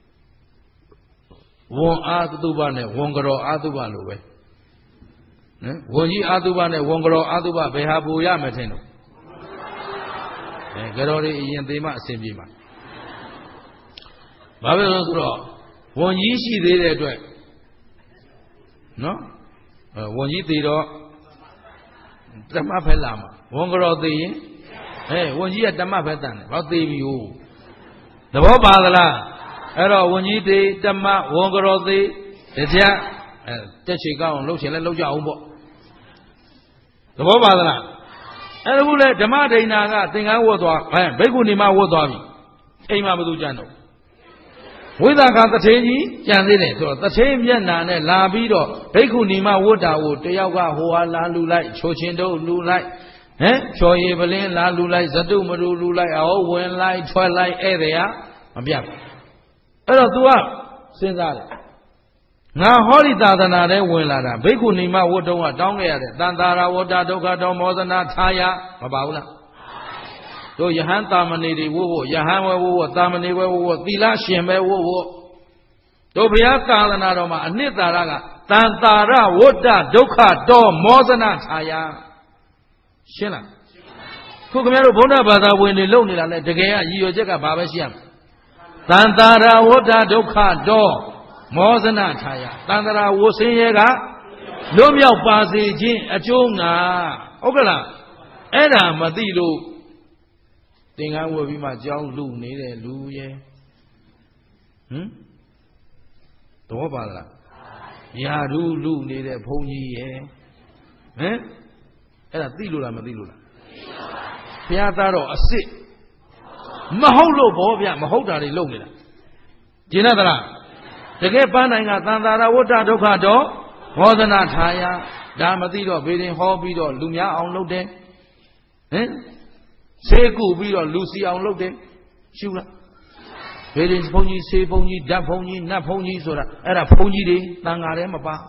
ဝန်အာသုဘနဲ့ဝန်ကတော်အာသုဘလိုပဲဟမ်ဝန်ကြီးအာသုဘနဲ့ဝန်ကတော်အာသုဘဘယ်ဟာပူရမယ်ထင်တော့အဲကတော်တွေအရင်သေးမှအစဉ်ပြေမှာဘာဖြစ်လို့ဆိုတော့ဝန်ကြီးရှိသေးတဲ့အတွက်နော်ဝန်ကြီးသေးတော့တမဖက်လာမှာဝန်ကတော်သေးရင်အဲဝန်ကြီးကတမဖက်တန်တယ်ဘာသေးပြီဟိုသဘောပါသလားအဲ့တော့ဝန်ကြီးသေးတမဝန်ကတော်သေးတရားအဲတက်ချေကောင်းအောင်လှုပ်ချင်လဲလှုပ်ကြအောင်ပေါ့သဘောပါသလားအဲ့ဒါခုလေဓမ္မဒိဋ္ဌာကသင်္ကန်းဝတ်သွားအဲဘိက္ခုနီမဝတ်သွားပြီအိမ်မှာဘယ်သူကြံတော့ဝိသကတထေးကြီးကြံသေးတယ်ဆိုတော့တထေးမျက်နာနဲ့လာပြီးတော့ဘိက္ခုနီမဝတ်တာကိုတယောက်ကဟိုဟာလာလူလိုက်ချိုချင်းတို့လူလိုက်ဟမ်ချော်ရည်ပလင်းလာလူလိုက်ဇတုမရူလူလိုက်အော်ဝင်လိုက်ထွက်လိုက်ဧည့်သည်ကမပြတ်ဘူးအဲ့တော့ तू ကစဉ်းစားတယ်ငါဟောဒီသာသနာထဲဝင်လာတာဘိက္ခုနီမဝတ်တုံးကတောင်းခဲ့ရတဲ့တန်တာရဝတ္တဒုက္ခတောမောဇနာထာယမပါဘူးလားတို့ယဟန်တာမဏေတွေဝို့ဝို့ယဟန်ဝဲဝို့ဝို့တာမဏေဝဲဝို့ဝို့သီလရှင်ပဲဝို့ဝို့တို့ဘုရားသာသနာတော်မှာအနှစ်သာရကတန်တာရဝတ္တဒုက္ခတောမောဇနာထာယရှင်းလားခုခင်ဗျားတို့ဗုဒ္ဓဘာသာဝင်တွေလုံနေတာလဲတကယ်ကရည်ရွယ်ချက်ကဘာပဲရှိရမလဲတန်တာရဝတ္တဒုက္ခတောမောဇနာထာယတန်တရာဝဆင်းရဲကလွတ်မြောက်ပါစေခြင်းအကျိုးငါဟုတ်ကလားအဲ့ဒါမသိလို့သင်္ကန်းဝတ်ပြီးမှကြောင်းလူနေတဲ့လူရဲ့ဟမ်သဘောပါလားယာဓုလူနေတဲ့ဘုန်းကြီးရဲ့ဟမ်အဲ့ဒါသိလို့လားမသိလို့လားဘုရားသားတော်အစ်စ်မဟုတ်လို့ဘောဗျမဟုတ်တာတွေလုပ်နေတာကျင်သလားတကယ်ပန်းနိုင်ကသံသာရဝတ္တဒုက္ခတော့မောဇနာထာယဒါမသိတော့ဘေရင်ဟောပြီးတော့လူများအောင်လုပ်တယ်ဟင်ဆေးကုပြီးတော့လူစီအောင်လုပ်တယ်ရှုလားဘေရင်ဘုန်းကြီးဆေးဘုန်းကြီးဓာတ်ဘုန်းကြီးနတ်ဘုန်းကြီးဆိုတာအဲ့ဒါဘုန်းကြီးတွေတန်ဃာထဲမပါ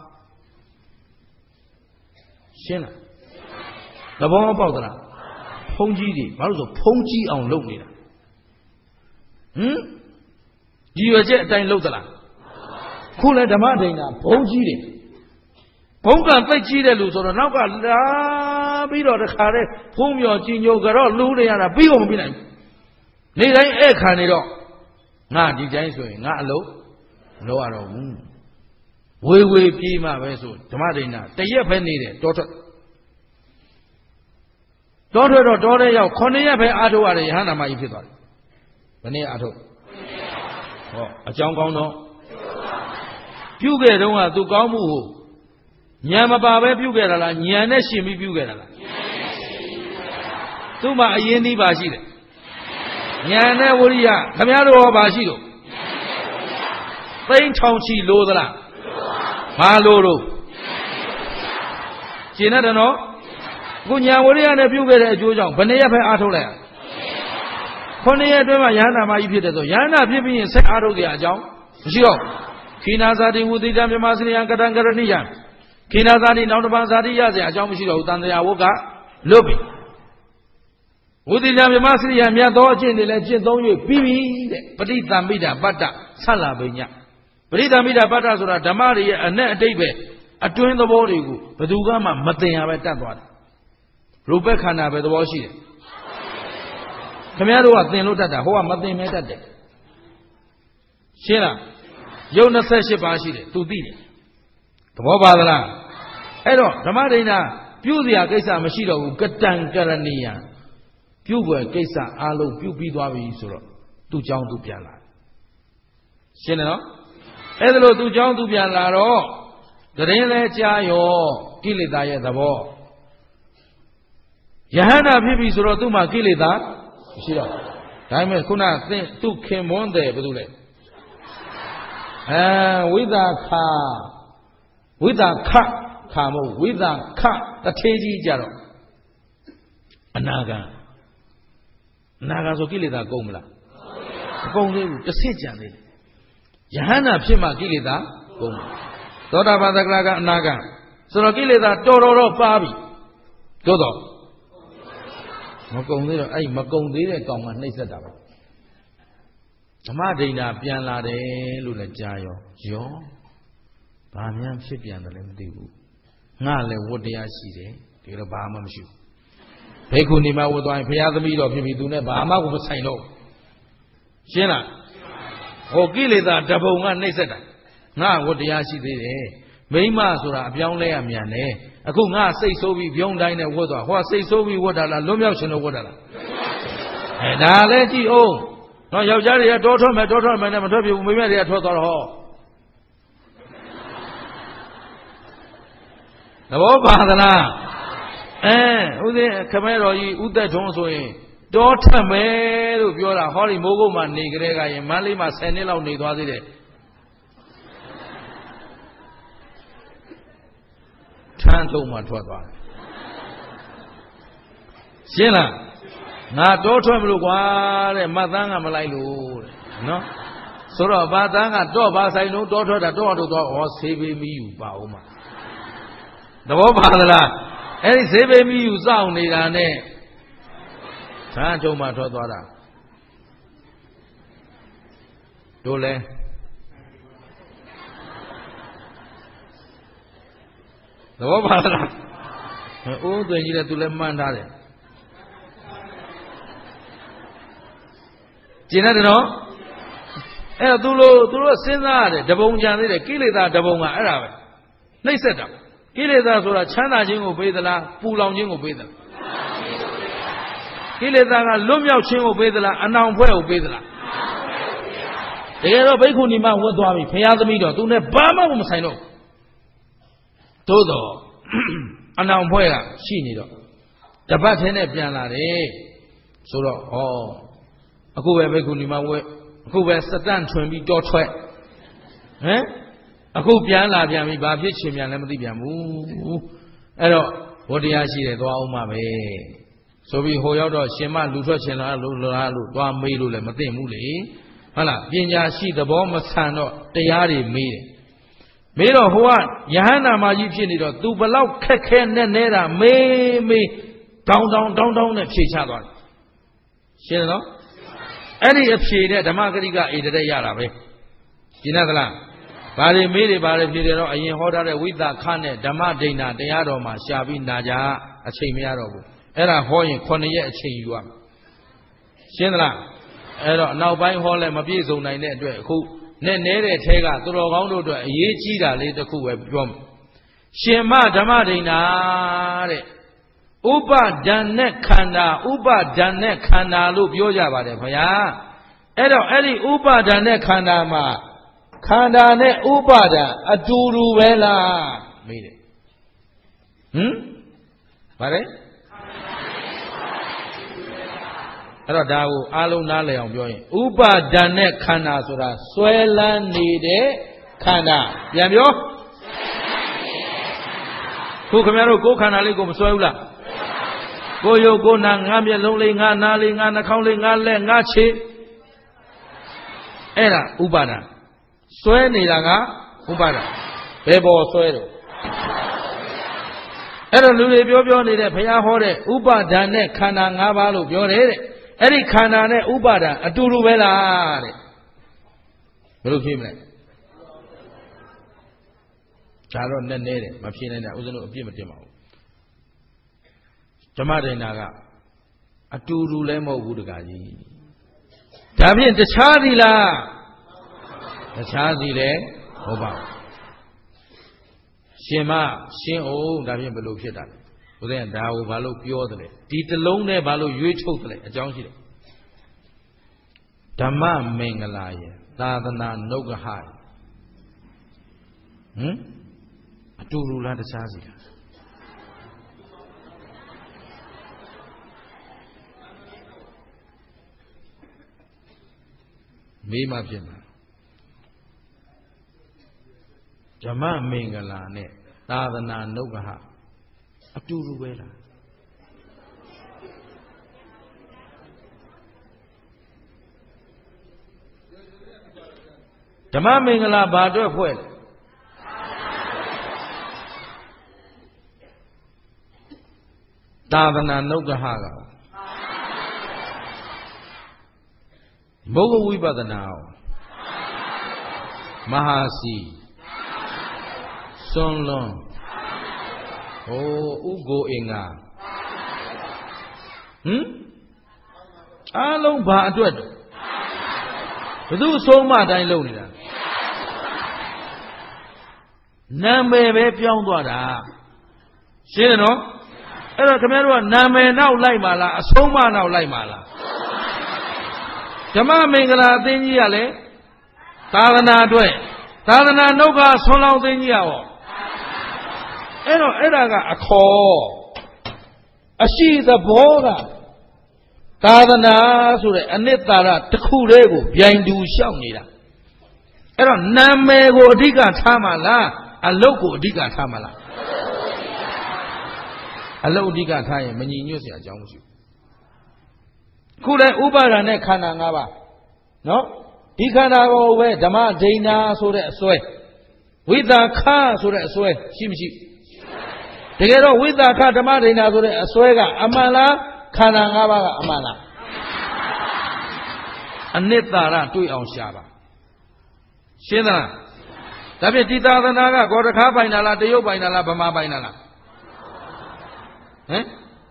ရှင်းလားသဘောပေါက်သလားဘုန်းကြီးတွေဘာလို့ဆိုဘုန်းကြီးအောင်လုပ်နေတာဟမ်ဒီရွယ်ချက်အတိုင်းလုပ်သလားခုလဲဓမ္မဒိန်ကဘုံကြီးတယ်ဘုံကသိကြီးတယ်လို့ဆိုတော့နောက်ကလာပြီးတော့တခါတည်းဖုံးမြော်ကြီးညိုကတော့လူတွေရတာပြီးတော့မပြီးနိုင်ဘူးနေတိုင်းဧည့်ခံနေတော့ငါဒီတိုင်းဆိုရင်ငါအလုပ်မလုပ်ရတော့ဘူးဝေဝေပြေးမှပဲဆိုဓမ္မဒိန်ကတရက်ပဲနေတယ်တောထွက်တောထွက်တော့တောထဲရောက်ခုနှစ်ရက်ပဲအားထုတ်ရတယ်ယဟန္တာမကြီးဖြစ်သွားတယ်ဘယ်နည်းအားထုတ်ဟောအကြောင်းကောင်းတော့ပြုခဲ့တုန်းကသူကောင်းမှုကိုဉာဏ်မပါပဲပြုခဲ့တာလားဉာဏ်နဲ့ရှင်ပြီးပြုခဲ့တာလားသူ့မှာအရင်ကြီးပါရှိတယ်ဉာဏ်နဲ့ဝိရိယခင်ဗျားတို့ရောပါရှိတော့သိန်းထောင်ချီလိုသလားဘာလိုတော့ရှင်းတယ်နော်ခုဉာဏ်ဝိရိယနဲ့ပြုခဲ့တဲ့အကျိုးကြောင့်ဘယ်နှစ်ရက်ပဲအားထုတ်လိုက်ရခုနှစ်ရက်အတွင်းမှာယဟန္တာမကြီးဖြစ်တယ်ဆိုယဟန္တာဖြစ်ပြီးရင်ဆက်အားထုတ်ကြအကြောင်းမရှိတော့ခိနာဇာတိဝုတိတံမြမစရိယံကတံကရဏိယံခိနာဇာတိနောက်တစ်ပံဇာတိရစရာအကြောင်းမရှိတော့ဘူးတန်တရားဝတ်ကလွတ်ပြီဝုတိတံမြမစရိယံမြတ်သောအကျင့်တွေလည်းကျင့်သုံး၍ပြီးပြီတဲ့ပဋိသမိတာပတ္တဆက်လာပိညပဋိသမိတာပတ္တဆိုတာဓမ္မတွေရဲ့အ내အတိတ်ပဲအတွင်းသဘောတွေကိုဘယ်သူကမှမသိရပဲတတ်သွားတယ်ရူပခန္ဓာပဲသဘောရှိတယ်ခင်ဗျားတို့ကသင်လို့တတ်တာဟိုကမသင်မဲတတ်တယ်ရှင်းလားရုပ်၂၈ပါးရှိတယ်သူသိတယ်သဘောပါသလားအဲ့တော့ဓမ္မဒိဋ္ဌာပြုစရာကိစ္စမရှိတော့ဘူးကတံကရဏီယံပြုွယ်ကိစ္စအားလုံးပြုပြီးသွားပြီဆိုတော့သူ့เจ้าသူပြန်လာရှင်းတယ်နော်အဲ့ဒါလို့သူ့เจ้าသူပြန်လာတော့တရင်လဲကြားရောကိလေသာရဲ့သဘောယဟန္တာဖြစ်ပြီဆိုတော့သူ့မှာကိလေသာမရှိတော့ဒါပေမဲ့ခုနသင်သူ့ခင်မွန်းတယ်ဘာလို့လဲအဲဝိသခဝိသခခါမဟုတ်ဝိသခတထေးကြီးကြတော့အနာဂံအနာဂံဆိုကိလေသာကုန်မလားမကုန်သေးဘူးတစ်ဆင့်ကြံသေးတယ်ယဟန္တာဖြစ်မှကိလေသာကုန်တယ်သောတာပန်သက္ကရာကအနာဂံဆိုတော့ကိလေသာတော်တော်တော့ပါပြီသို့တော့မကုန်သေးတော့အဲ့မကုန်သေးတဲ့ကောင်ကနှိမ့်ဆက်တာပဲဓမ္မဒိဋ္ဌာပြန်လာတယ်လို့လည်းကြားရောရောဘာများဖြစ်ပြန်တယ်လဲမသိဘူးငါလည်းဝတ္တရားရှိတယ်ဒီတော့ဘာမှမရှိဘူးဘိက္ခုနီမဝတ်သွားရင်ဘုရားသမီးတော်ဖြစ်ပြီးသူနဲ့ဘာမှကိုမဆိုင်တော့ရှင်းလားဟိုကိလေသာတပုံကနှိမ့်ဆက်တာငါဝတ္တရားရှိသေးတယ်မိမဆိုတာအပြောင်းလဲရမြန်တယ်အခုငါစိတ်ဆိုးပြီးပြုံးတိုင်းနဲ့ဝတ်သွားဟောစိတ်ဆိုးပြီးဝတ်တာလားလွတ်မြောက်ရှင်လို့ဝတ်တာလားအဲဒါလည်းကြည့်အောင်နော်ယောက်ျားတွေကတောထွက်မယ်တောထွက်မယ်နဲ့မထွက်ပြဘူးမိမတွေကထွက်သွားတော့ဟောသဘောပါသလားအဲဥစဉ်ခမဲတော်ကြီးဥသက်ထုံးဆိုရင်တောထွက်မယ်လို့ပြောတာဟောဒီမိုးကုတ်မှာနေကြတဲ့ကရင်မန္တလေးမှာဆယ်နှစ်လောက်နေသွားသေးတယ်ထန်းထုံးမှထွက်သွားတယ်ရှင်းလားငါတောထွက်မလို့ကွာတဲ့မတ်သားကမလိုက်လို့တဲ့နော်ဆိုတော့ဘာသားကတော့ဘာဆိုင်လုံးတောထွက်တာတော့တော့တော့ဩဆေးပေးမီးယူပါဦးမှာသဘောပါသလားအဲ့ဒီဆေးပေးမီးယူစောင့်နေတာနဲ့ဆန်းချုံမှထွက်သွားတာတို့လဲသဘောပါလားအိုးသွင်းကြီးလည်းသူလည်းမှန်းထားတယ်ကျင်တယ်နော်အဲ့တော့သူတို့သူတို့စဉ်းစားရတယ်တပုံကြံသေးတယ်ကိလေသာတပုံကအဲ့ဒါပဲနှိမ့်ဆက်တာကိလေသာဆိုတာချမ်းသာခြင်းကိုပေးသလားပူလောင်ခြင်းကိုပေးသလားကိလေသာကလွတ်မြောက်ခြင်းကိုပေးသလားအနောင်ဖွဲ့ကိုပေးသလားတကယ်တော့ဘိက္ခုနီမဝတ်သွားပြီဘုရားသမီးတော်သူနဲ့ဘာမှမဆိုင်တော့သို့တော့အနောင်ဖွဲ့ကရှိနေတော့တပတ်ထဲနဲ့ပြန်လာတယ်ဆိုတော့ဩအခုပဲဘိက္ခုနီမဝတ်အခုပဲစတန့်ထွင်ပြီးတောထွက်ဟမ်အခုပြန်လာပြန်ပြီဘာဖြစ်ချင်ပြန်လဲမသိပြန်ဘူးအဲ့တော့ဘောတရားရှိတယ်သွားအောင်ပါပဲဆိုပြီးဟိုရောက်တော့ရှင်မလူထွက်ချင်လားလို့လားလို့သွားမေးလို့လည်းမသိဘူးလေဟုတ်လားပညာရှိသဘောမဆန်တော့တရားတွေမေးတယ်မေးတော့ဟိုကယဟန္တာမကြီးဖြစ်နေတော့ तू ဘလောက်ခက်ခဲနဲ့နေတာမေးမေးတောင်းတောင်းတောင်းတောင်းနဲ့ဖြေချသွားတယ်ရှင်းတယ်နော်အဲ့ဒီအဖြေနဲ့ဓမ္မဂရိကဧတရက်ရတာပဲရှင်းသလားဘာတွေမေးတွေဘာတွေဖြေတယ်တော့အရင်ဟောထားတဲ့ဝိသခနဲ့ဓမ္မဒိဋ္ဌာတရားတော်မှာရှာပြီးနာကြအချိန်မရတော့ဘူးအဲ့ဒါဟောရင်ခုနှစ်ရက်အချိန်ယူရမယ်ရှင်းသလားအဲ့တော့နောက်ပိုင်းဟောလဲမပြည့်စုံနိုင်တဲ့အတွက်အခုနဲ့နေတဲ့ထဲကသူတော်ကောင်းတို့အတွက်အရေးကြီးတာလေးတစ်ခုပဲပြောမယ်ရှင်မဓမ္မဒိဋ္ဌာတဲ့ဥပဒဏ်နဲ့ခန္ဓာဥပဒဏ်နဲ့ခန္ဓာလို့ပြောကြပါတယ်ခင်ဗျာအဲ့တော့အဲ့ဒီဥပဒဏ်နဲ့ခန္ဓာမှာခန္ဓာနဲ့ဥပါဒံအတူတူပဲလားမေးတယ်ဟမ်ဗါလဲအဲ့တော့ဒါကိုအားလုံးနားလည်အောင်ပြောရင်ဥပါဒံနဲ့ခန္ဓာဆိုတာဆွဲလန်းနေတဲ့ခန္ဓာပြန်ပြောခုခင်ဗျားတို့ကိုယ်ခန္ဓာလေးကိုမဆွဲဘူးလားကိုယ်ရုပ်ကိုယ်နာငါမျက်လုံးလေးငါနားလေးငါနှာခေါင်းလေးငါလက်ငါခြေအဲ့ဒါဥပါဒံဆွဲနေတာကဥပါဒဘယ်ပေါ်ဆွဲတော့အဲ့တော့လူတွေပြောပြောနေတဲ့ဘုရားဟောတဲ့ဥပါဒဏ်နဲ့ခန္ဓာ၅ပါးလို့ပြောတယ်တဲ့အဲ့ဒီခန္ဓာနဲ့ဥပါဒဏ်အတူတူပဲလားတဲ့ဘယ်လိုဖြေမလဲဒါတော့နည်းနည်းတယ်မဖြေနိုင်တာဥစဉ်တို့အပြစ်မတင်ပါဘူးဓမ္မဒိဋ္ဌာကအတူတူလည်းမဟုတ်ဘူးတကားကြီးဒါဖြင့်တခြားသည်လားတခြားစီလည်းဟုတ်ပါရှင်မရှင်းအောင်ဒါဖြင့်ဘယ်လိုဖြစ်တာလဲဘုရားဒါကိုဘာလို့ပြောတယ်လဲဒီတလုံးနဲ့ဘာလို့ရွေးထုတ်တယ်လဲအကြောင်းရှိတယ်ဓမ္မမင်္ဂလာယသာသနာနုဂ္ဂဟယဟမ်အတူတူလားတခြားစီလားမေးမှဖြစ်မှာဓမ္မမင်္ဂလာနဲ့သာသနာနုဂ္ဂဟအတူတူပဲလားဓမ္မမင်္ဂလာဘာအတွက်ဖွဲ့လဲသာသနာနုဂ္ဂဟကဘုဂဝိပဿနာမဟာစီစွန်လွန်ဟိုဥကိုအင်္ဂါဟမ်အားလုံးဘာအတွက်တော့ဘယ်သူအဆုံးမတိုင်းလုပ်နေတာနာမည်ပဲပြောင်းသွားတာရှင်းတယ်နော်အဲ့တော့ခင်ဗျားတို့ကနာမည်နောက်လိုက်ပါလားအဆုံးမနောက်လိုက်ပါလားဓမ္မမင်္ဂလာအသင်းကြီးကလည်းသာသနာအတွက်သာသနာနှုတ်ကဆွန်လောင်းသိင်းကြီးရောအဲ့တော့အဲ့ဒါကအခေါ်အရှိသဘောကသာသနာဆိုတဲ့အနှစ်သာရတစ်ခုတည်းကိုပြိုင်တူရှောက်နေတာအဲ့တော့နာမည်ကိုအဓိကထားမှလားအလုတ်ကိုအဓိကထားမှလားအလုတ်အဓိကထားရင်မညီညွတ်เสียအကြောင်းမရှိဘူးခုလဲဥပါဒာနဲ့ခန္ဓာ၅ပါးနော်ဒီခန္ဓာကိုယ်ပဲဓမ္မဒိဋ္ဌာဆိုတဲ့အစွဲဝိသခဆိုတဲ့အစွဲရှိမရှိတကယ်တော့ဝိသခဓမ္မဒိဋ္ဌာဆိုတဲ့အစွဲကအမှန်လားခန္ဓာ၅ပါးကအမှန်လားအနှစ်သာရတွေ့အောင်ရှာပါရှင်းသလားဒါဖြင့်ဒီသာသနာကကောတခါပိုင်တာလားတရုတ်ပိုင်တာလားဗမာပိုင်တာလားဟမ်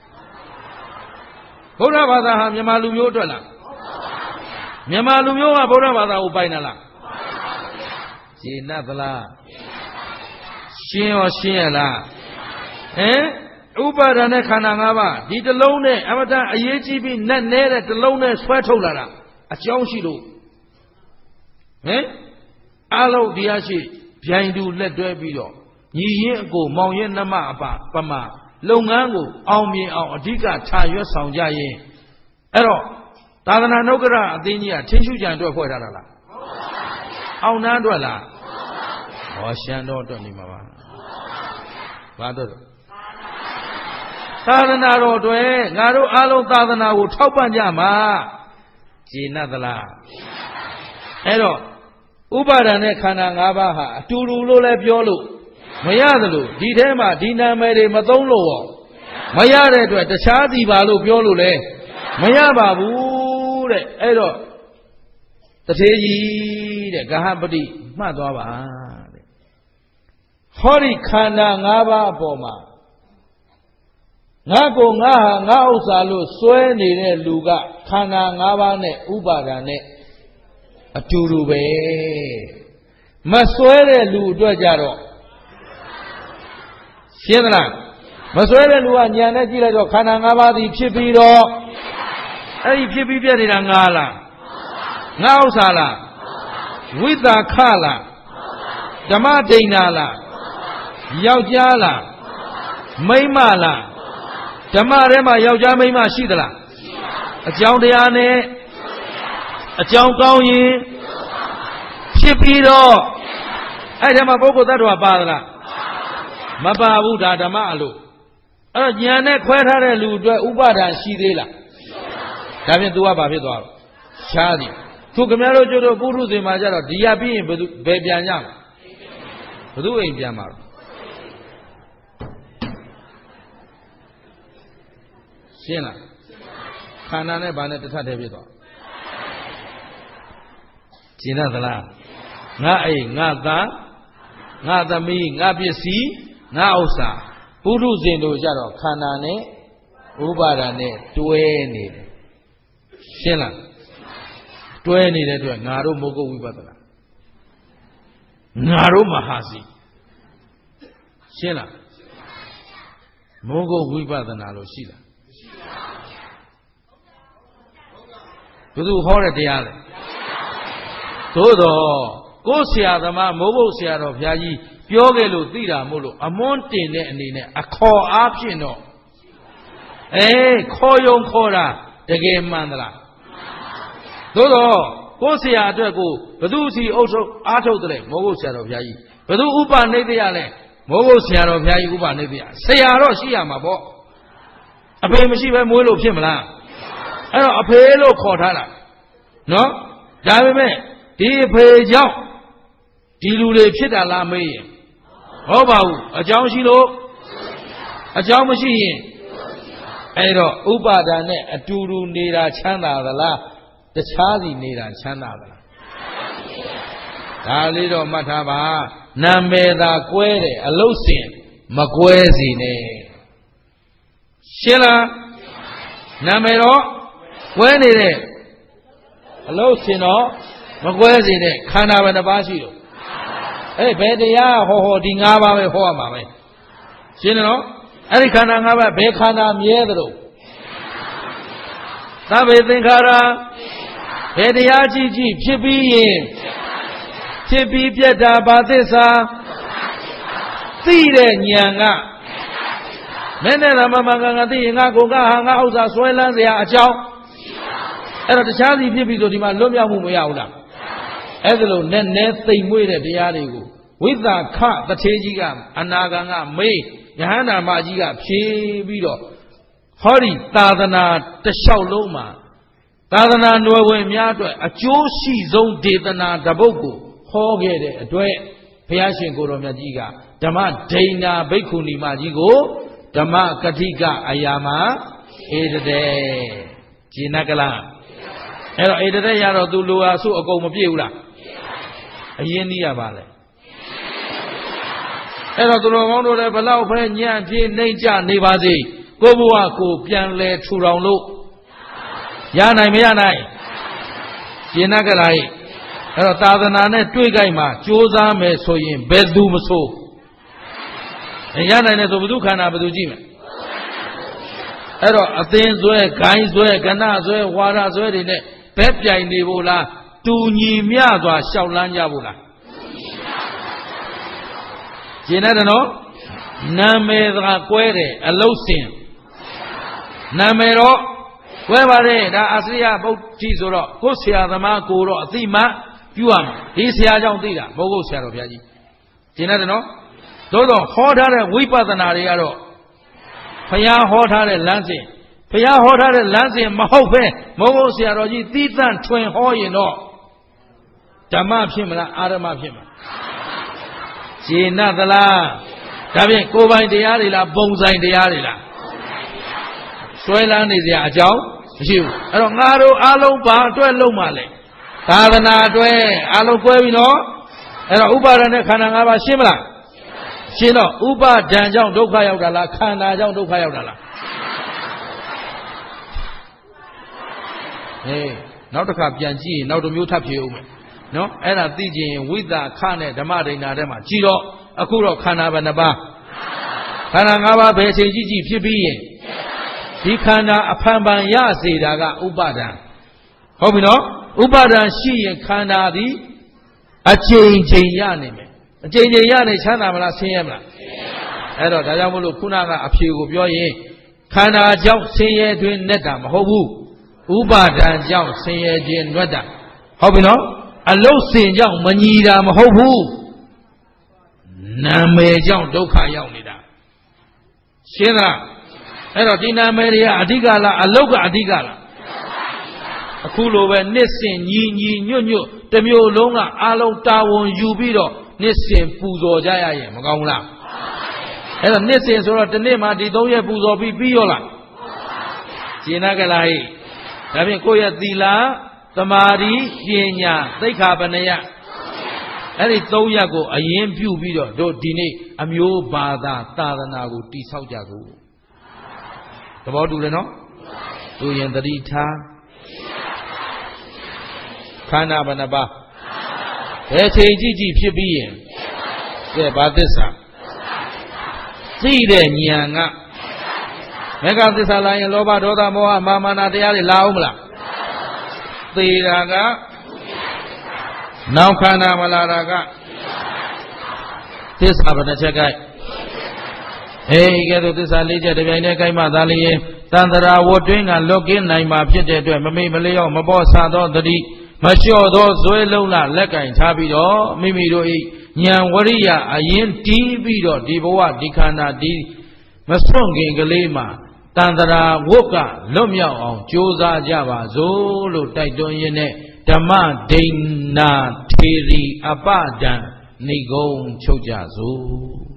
ဗုဒ္ဓဘာသာဟာမြန်မာလူမျိုးအတွက်လားမြန်မာလူမျိုးကဗုဒ္ဓဘာသာကိုပိုင်တာလားရှင်းသလားရှင်းရောရှင်းရလားဟမ်ဥပါဒဏ်နဲ့ခန္ဓာ၅ပါးဒီတစ်လုံးနဲ့အမတန်အရေးကြီးပြီးနဲ့နဲတဲ့တစ်လုံးနဲ့ဆွဲထုတ်လာတာအကြောင်းရှိလို့ဟမ်အလုံးတရားရှိဗျိုင်တူလက်တွဲပြီးတော့ညီရင်အကိုမောင်ရင်နှမအပပမလုပ်ငန်းကိုအောင်မြင်အောင်အဓိကထားရွက်ဆောင်ကြရင်အဲ့တော့သာသနာ့နုက္ကရအသင်းကြီးကထင်းရှုကြံအတွက်ဖွဲ့ထားတာလားအောင်နှမ်းအတွက်လားဟောရှမ်းတော်အတွက်နေမှာပါဘာတော့သာသနာတော်တွေငါတို့အားလုံးသာသနာကိုထောက်ပံ့ကြမှာကျေနပ်သလားအဲ့တော့ဥပါဒဏ်နဲ့ခန္ဓာ၅ပါးဟာအတူတူလို့လည်းပြောလို့မရသလိုဒီထဲမှာဒီနာမည်တွေမသုံးလို့ရောမရတဲ့အတွက်တခြားစီပါလို့ပြောလို့လည်းမရပါဘူးတဲ့အဲ့တော့တထေကြီးတဲ့ဂဟပတိမှတ်သွားပါတဲ့ဟောဒီခန္ဓာ၅ပါးအပေါ်မှာငါကိုငါဟာငါဥစ္စာလို့စွဲနေတဲ့လူကခန္ဓာ၅ပါးနဲ့ဥပါဒဏ်နဲ့အတူတူပဲမစွဲတဲ့လူအတွက်ကြတော့ရှင်းသလားမစွဲတဲ့လူကညာနဲ့ကြည့်လိုက်တော့ခန္ဓာ၅ပါးသည်ဖြစ်ပြီးတော့အဲ့ဒီဖြစ်ပြီးပြနေတာငါလားငါဥစ္စာလားဝိသခလားဓမ္မဒိဋ္ဌာလားယောက်ျားလားမိန်းမလားဓမ္မထဲမှာယောက်ျားမိန်းမရှိသလားအကြောင်းတရားနဲ့အကြောင်းကောင်းရင်ဖြစ်ပြီးတော့အဲ့ထဲမှာပုဂ္ဂိုလ်သတ္တဝါပါသလားမပါဘူးဒါဓမ္မအလို့အဲ့တော့ဉာဏ်နဲ့ခွဲထားတဲ့လူအတွက်ဥပါဒဏ်ရှိသေးလားဒါဖြင့် तू ကဘာဖြစ်သွားလဲရှားသည်သူခင်ဗျားတို့ကျတော့ပုထုဇဉ်မှာကြတော့ဒီရပြီးရင်ဘယ်သူဘယ်ပြန်ကြမှာဘယ်သူအိမ်ပြန်မှာရှင်းလားခန္ဓာနဲ့ဘာနဲ့တစ်ထပ်တည်းဖြစ်သွားရှင်းသလားငါအိမ်ငါသားငါသမီးငါပစ္စည်းငါဥစ္စာပုထုဇဉ်တို့ကြတော့ခန္ဓာနဲ့ဥပါဒာနဲ့တွဲနေတယ်ရှင်းလားတွဲနေတဲ့အတွက်ငါတို့မိုးကုတ်ဝိပဿနာငါတို့မဟာစီရှင်းလားမိုးကုတ်ဝိပဿနာလို့ရှိလားဘယ်သူဟောတဲ့တရားလဲသို့တော့ကိုယ်ဆရာသမားမိုးကုတ်ဆရာတော်ဘုရားကြီးပြောခဲ့လို့သိတာမို့လို့အမွန်းတင်တဲ့အနေနဲ့အခေါ်အားဖြင့်တော့အေးခေါ်ယုံခေါ်တာတကယ်မှန်သလားသို့တော့ကိုယ်ဆရာအတွက်ကိုဘသူစီအုပ်ချုပ်အားထုတ်တယ်မိုးကုတ်ဆရာတော်ဘုရားကြီးဘသူဥပနိဒေယလဲမိုးကုတ်ဆရာတော်ဘုရားကြီးဥပနိဒေယဆရာတော့ရှိရမှာပေါ့အဖေမရှိပဲမွေးလို့ဖြစ်မလားအဲ့တော့အဖေလို့ခေါ်ထားတာနော်ဒါပေမဲ့ဒီအဖေကြောင့်ဒီလူတွေဖြစ်တာလားမေးရင်ဟုတ်ပါဘူးအကြောင်းရှိလို့အကြောင်းမရှိရင်အဲ့တော့ဥပါဒာနဲ့အတူတူနေတာချမ်းသာသလားတခြားစီနေတာချမ်းသာသလားဒါလေးတော့မှတ်ထားပါနာမည်သာကွဲတယ်အလုတ်စင်မကွဲစီနဲ့ရှင်းလားနာမည်တော့ကွဲနေတဲ့အလုတ်စင်တော့မကွဲစီနဲ့ခန္ဓာပဲတစ်ပါးရှိလို့အဲ့ဘယ်တရားဟောဟောဒီ၅ပါးပဲဟောရမှာပဲရှင်းတယ်နော်အဲ့ဒီခန္ဓာ၅ပါးဘယ်ခန္ဓာမြဲသလိုသဗ္ဗေသင်္ခါရဘယ်တရားကြည့်ကြည့်ဖြစ်ပြီးရင်ဖြစ်ပြီးပြတ်တာဘာသစ္စာသိတဲ့ဉာဏ်ကမင်းနဲ့သမမကံကသိရင်ငါကိုကဟာငါဥစ္စာဆွဲလန်းเสียအကြောင်းအဲ့တော့တခြားစီဖြစ်ပြီးဆိုဒီမှာလွတ်မြောက်မှုမရဘူးလားအဲ့ဒါလို့နဲ့နဲ့သိမ်မွေ့တဲ့တရားတွေကိုဝိသခတထေကြီးကအနာဂံကမေးယဟန္တာမကြီးကဖြေပြီးတော့ဟောဒီသာသနာတစ်လျှောက်လုံးမှာသာသနာ့နွယ်ဝင်များအတွက်အကျိုးရှိဆုံးဒေသနာတပုဒ်ကိုဟောခဲ့တဲ့အတွက်ဘုရားရှင်ကိုယ်တော်မြတ်ကြီးကဓမ္မဒိဏဘိက္ခုနီမကြီးကိုဓမ္မကတိကအယာမဧတတေဂျိနကလားအဲ့တော့ဧတတေရတော့သူလူဟာစုအကုန်မပြည့်ဘူးလားအရင်နည်းရပါလေအဲ့တော့သူတော်ကောင်းတို့လည်းဘလောက်ပဲညံ့ပြေးနှိမ့်ကြနေပါစေကိုယ့်ဘဝကိုပြန်လဲထူထောင်လို့ရနိုင်မရနိုင်ရှင်းနကလာအဲ့တော့သာသနာနဲ့တွေ့ကြိုက်မှာကြိုးစားမယ်ဆိုရင်ဘယ်သူမဆိုရနိုင်တယ်ဆိုဘုသူခန္ဓာဘယ်သူကြည့်မယ်အဲ့တော့အသင်းဆွဲဂိုင်းဆွဲကဏဆွဲဝါဒဆွဲတွေနဲ့ဘက်ပြိုင်နေဖို့လားတူညီမျှစွာရှောက်လန်းကြဖို့လားရှင်းတယ်နော်နာမည်သာကွဲတယ်အလုတ်စင်နာမည်တော့ကွဲပါတယ်ဒါအစရိယဗုဒ္ဓဆိုတော့ကိုယ်ဆရာသမားကိုတော့အသိမှပြုရမှာဒီဆရာကြောင့်သိတာဘုဂုတ်ဆရာတော်ဘုရားကြီးရှင်းတယ်နော်သို့တော့ဟောထားတဲ့ဝိပဿနာတွေကတော့ဘုရားဟောထားတဲ့လမ်းစဉ်ဘုရားဟောထားတဲ့လမ်းစဉ်မဟုတ်ပဲဘုဂုတ်ဆရာတော်ကြီးသီးသန့်ထွင်ဟောရင်တော့ဓမ္မဖြစ်မလားအာရမဖြစ်မလားရှင်းသလားဒါဖြင့်ကိုယ်ပိုင်တရားတွေလားပုံဆိုင်တရားတွေလားဆွဲလန်းနေစရာအကြောင်းမရှိဘူးအဲ့တော့ငါတို့အားလုံးဘာအတွက်လုံးမှလဲသာသနာအတွက်အားလုံးကွဲပြီနော်အဲ့တော့ဥပါဒณะခန္ဓာ၅ပါးရှင်းမလားရှင်းတော့ဥပါဒံကြောင့်ဒုက္ခရောက်တာလားခန္ဓာကြောင့်ဒုက္ခရောက်တာလားဟေးနောက်တစ်ခါပြန်ကြည့်ရင်နောက်တစ်မျိုးထပ်ဖြေဦးမယ်နော်အဲ့ဒါသိချင်ရင်ဝိသခနဲ့ဓမ္မဒိဏထဲမှာကြည်တော့အခုတော့ခန္ဓာဘယ်နှပါးခန္ဓာ၅ပါးဘယ်အချိန်ကြည့်ကြည့်ဖြစ်ပြီးရင်ဒီခန္ဓာအဖန်ပန်ရစေတာကဥပါဒံဟုတ်ပြီနော်ဥပါဒံရှိရင်ခန္ဓာသည်အချိန်ချိန်ရနေမယ်အချိန်ချိန်ရနေချမ်းသာမလားဆင်းရဲမလားအဲ့တော့ဒါကြောင့်မလို့ခုနကအဖြေကိုပြောရင်ခန္ဓာကြောင့်ဆင်းရဲတွင်နဲ့တာမဟုတ်ဘူးဥပါဒံကြောင့်ဆင်းရဲခြင်းနှွက်တာဟုတ်ပြီနော်အလုတ်စင်ကြောင့်မညီတာမဟုတ်ဘူးနာမည်ကြောင့်ဒုက္ခရောက်နေတာရှင်းလားအဲ့တော့ဒီနာမည်တွေကအဓိကလားအလုတ်ကအဓိကလားအခုလိုပဲနှစ်စဉ်ညီညီညွတ်ညွတ်တစ်မျိုးလုံးကအားလုံးတာဝန်ယူပြီးတော့နှစ်စဉ်ပူဇော်ကြရရင်မကောင်းဘူးလားအဲ့တော့နှစ်စဉ်ဆိုတော့တစ်နှစ်မှာဒီသုံးရက်ပူဇော်ပြီးပြီးရောလားရှင်းလားကလားဟိဒါဖြင့်ကိုယ့်ရဲ့သီလသမာဓိပညာသိက္ခာပနယအဲ့ဒီသုံးရပ်ကိုအရင်ပြုပြီးတော့တို့ဒီနေ့အမျိုးဘာသာသာသနာကိုတိဆောက်ကြကုန်သဘောတူတယ်နော်သူရင်တတိထားခန္ဓာဘယ်နှပါးဘယ်ချိန်ကြည့်ကြည့်ဖြစ်ပြီးရင်ကဲဘာသစ္စာသိတဲ့ဉာဏ်ကမေဃသစ္စာလာရင်လောဘဒေါသမောဟမာမာနာတရားတွေလာအောင်မလားသေတာကနောက်ခန္ဓာမလာတာကသစ္စာဘယ်နှချက်ကဲအေးကဲတော့သစ္စာလေးချက်တစ်ပြိုင်တည်းကိုက်မှသာလျင်တန်တရာဝတ်တွင်းကလွတ်ကင်းနိုင်မှာဖြစ်တဲ့အတွက်မမိမလျော့မပေါ်ဆသောတတိမလျှော့သောဇွဲလုံးလလက်ကင်ထားပြီးတော့မိမိတို့ဤဉာဏ်ဝရိယအရင်တီးပြီးတော့ဒီဘဝဒီခန္ဓာဒီမစွန့်ခင်ကလေးမှာတန်တရာဝတ်ကလွတ်မြောက်အောင်ကြိုးစားကြပါစို့လို့တိုက်တွန်းရင်းနဲ့ဓမ္မဒိဏထေရီအပဒံနေကုံချုပ်ကြစို့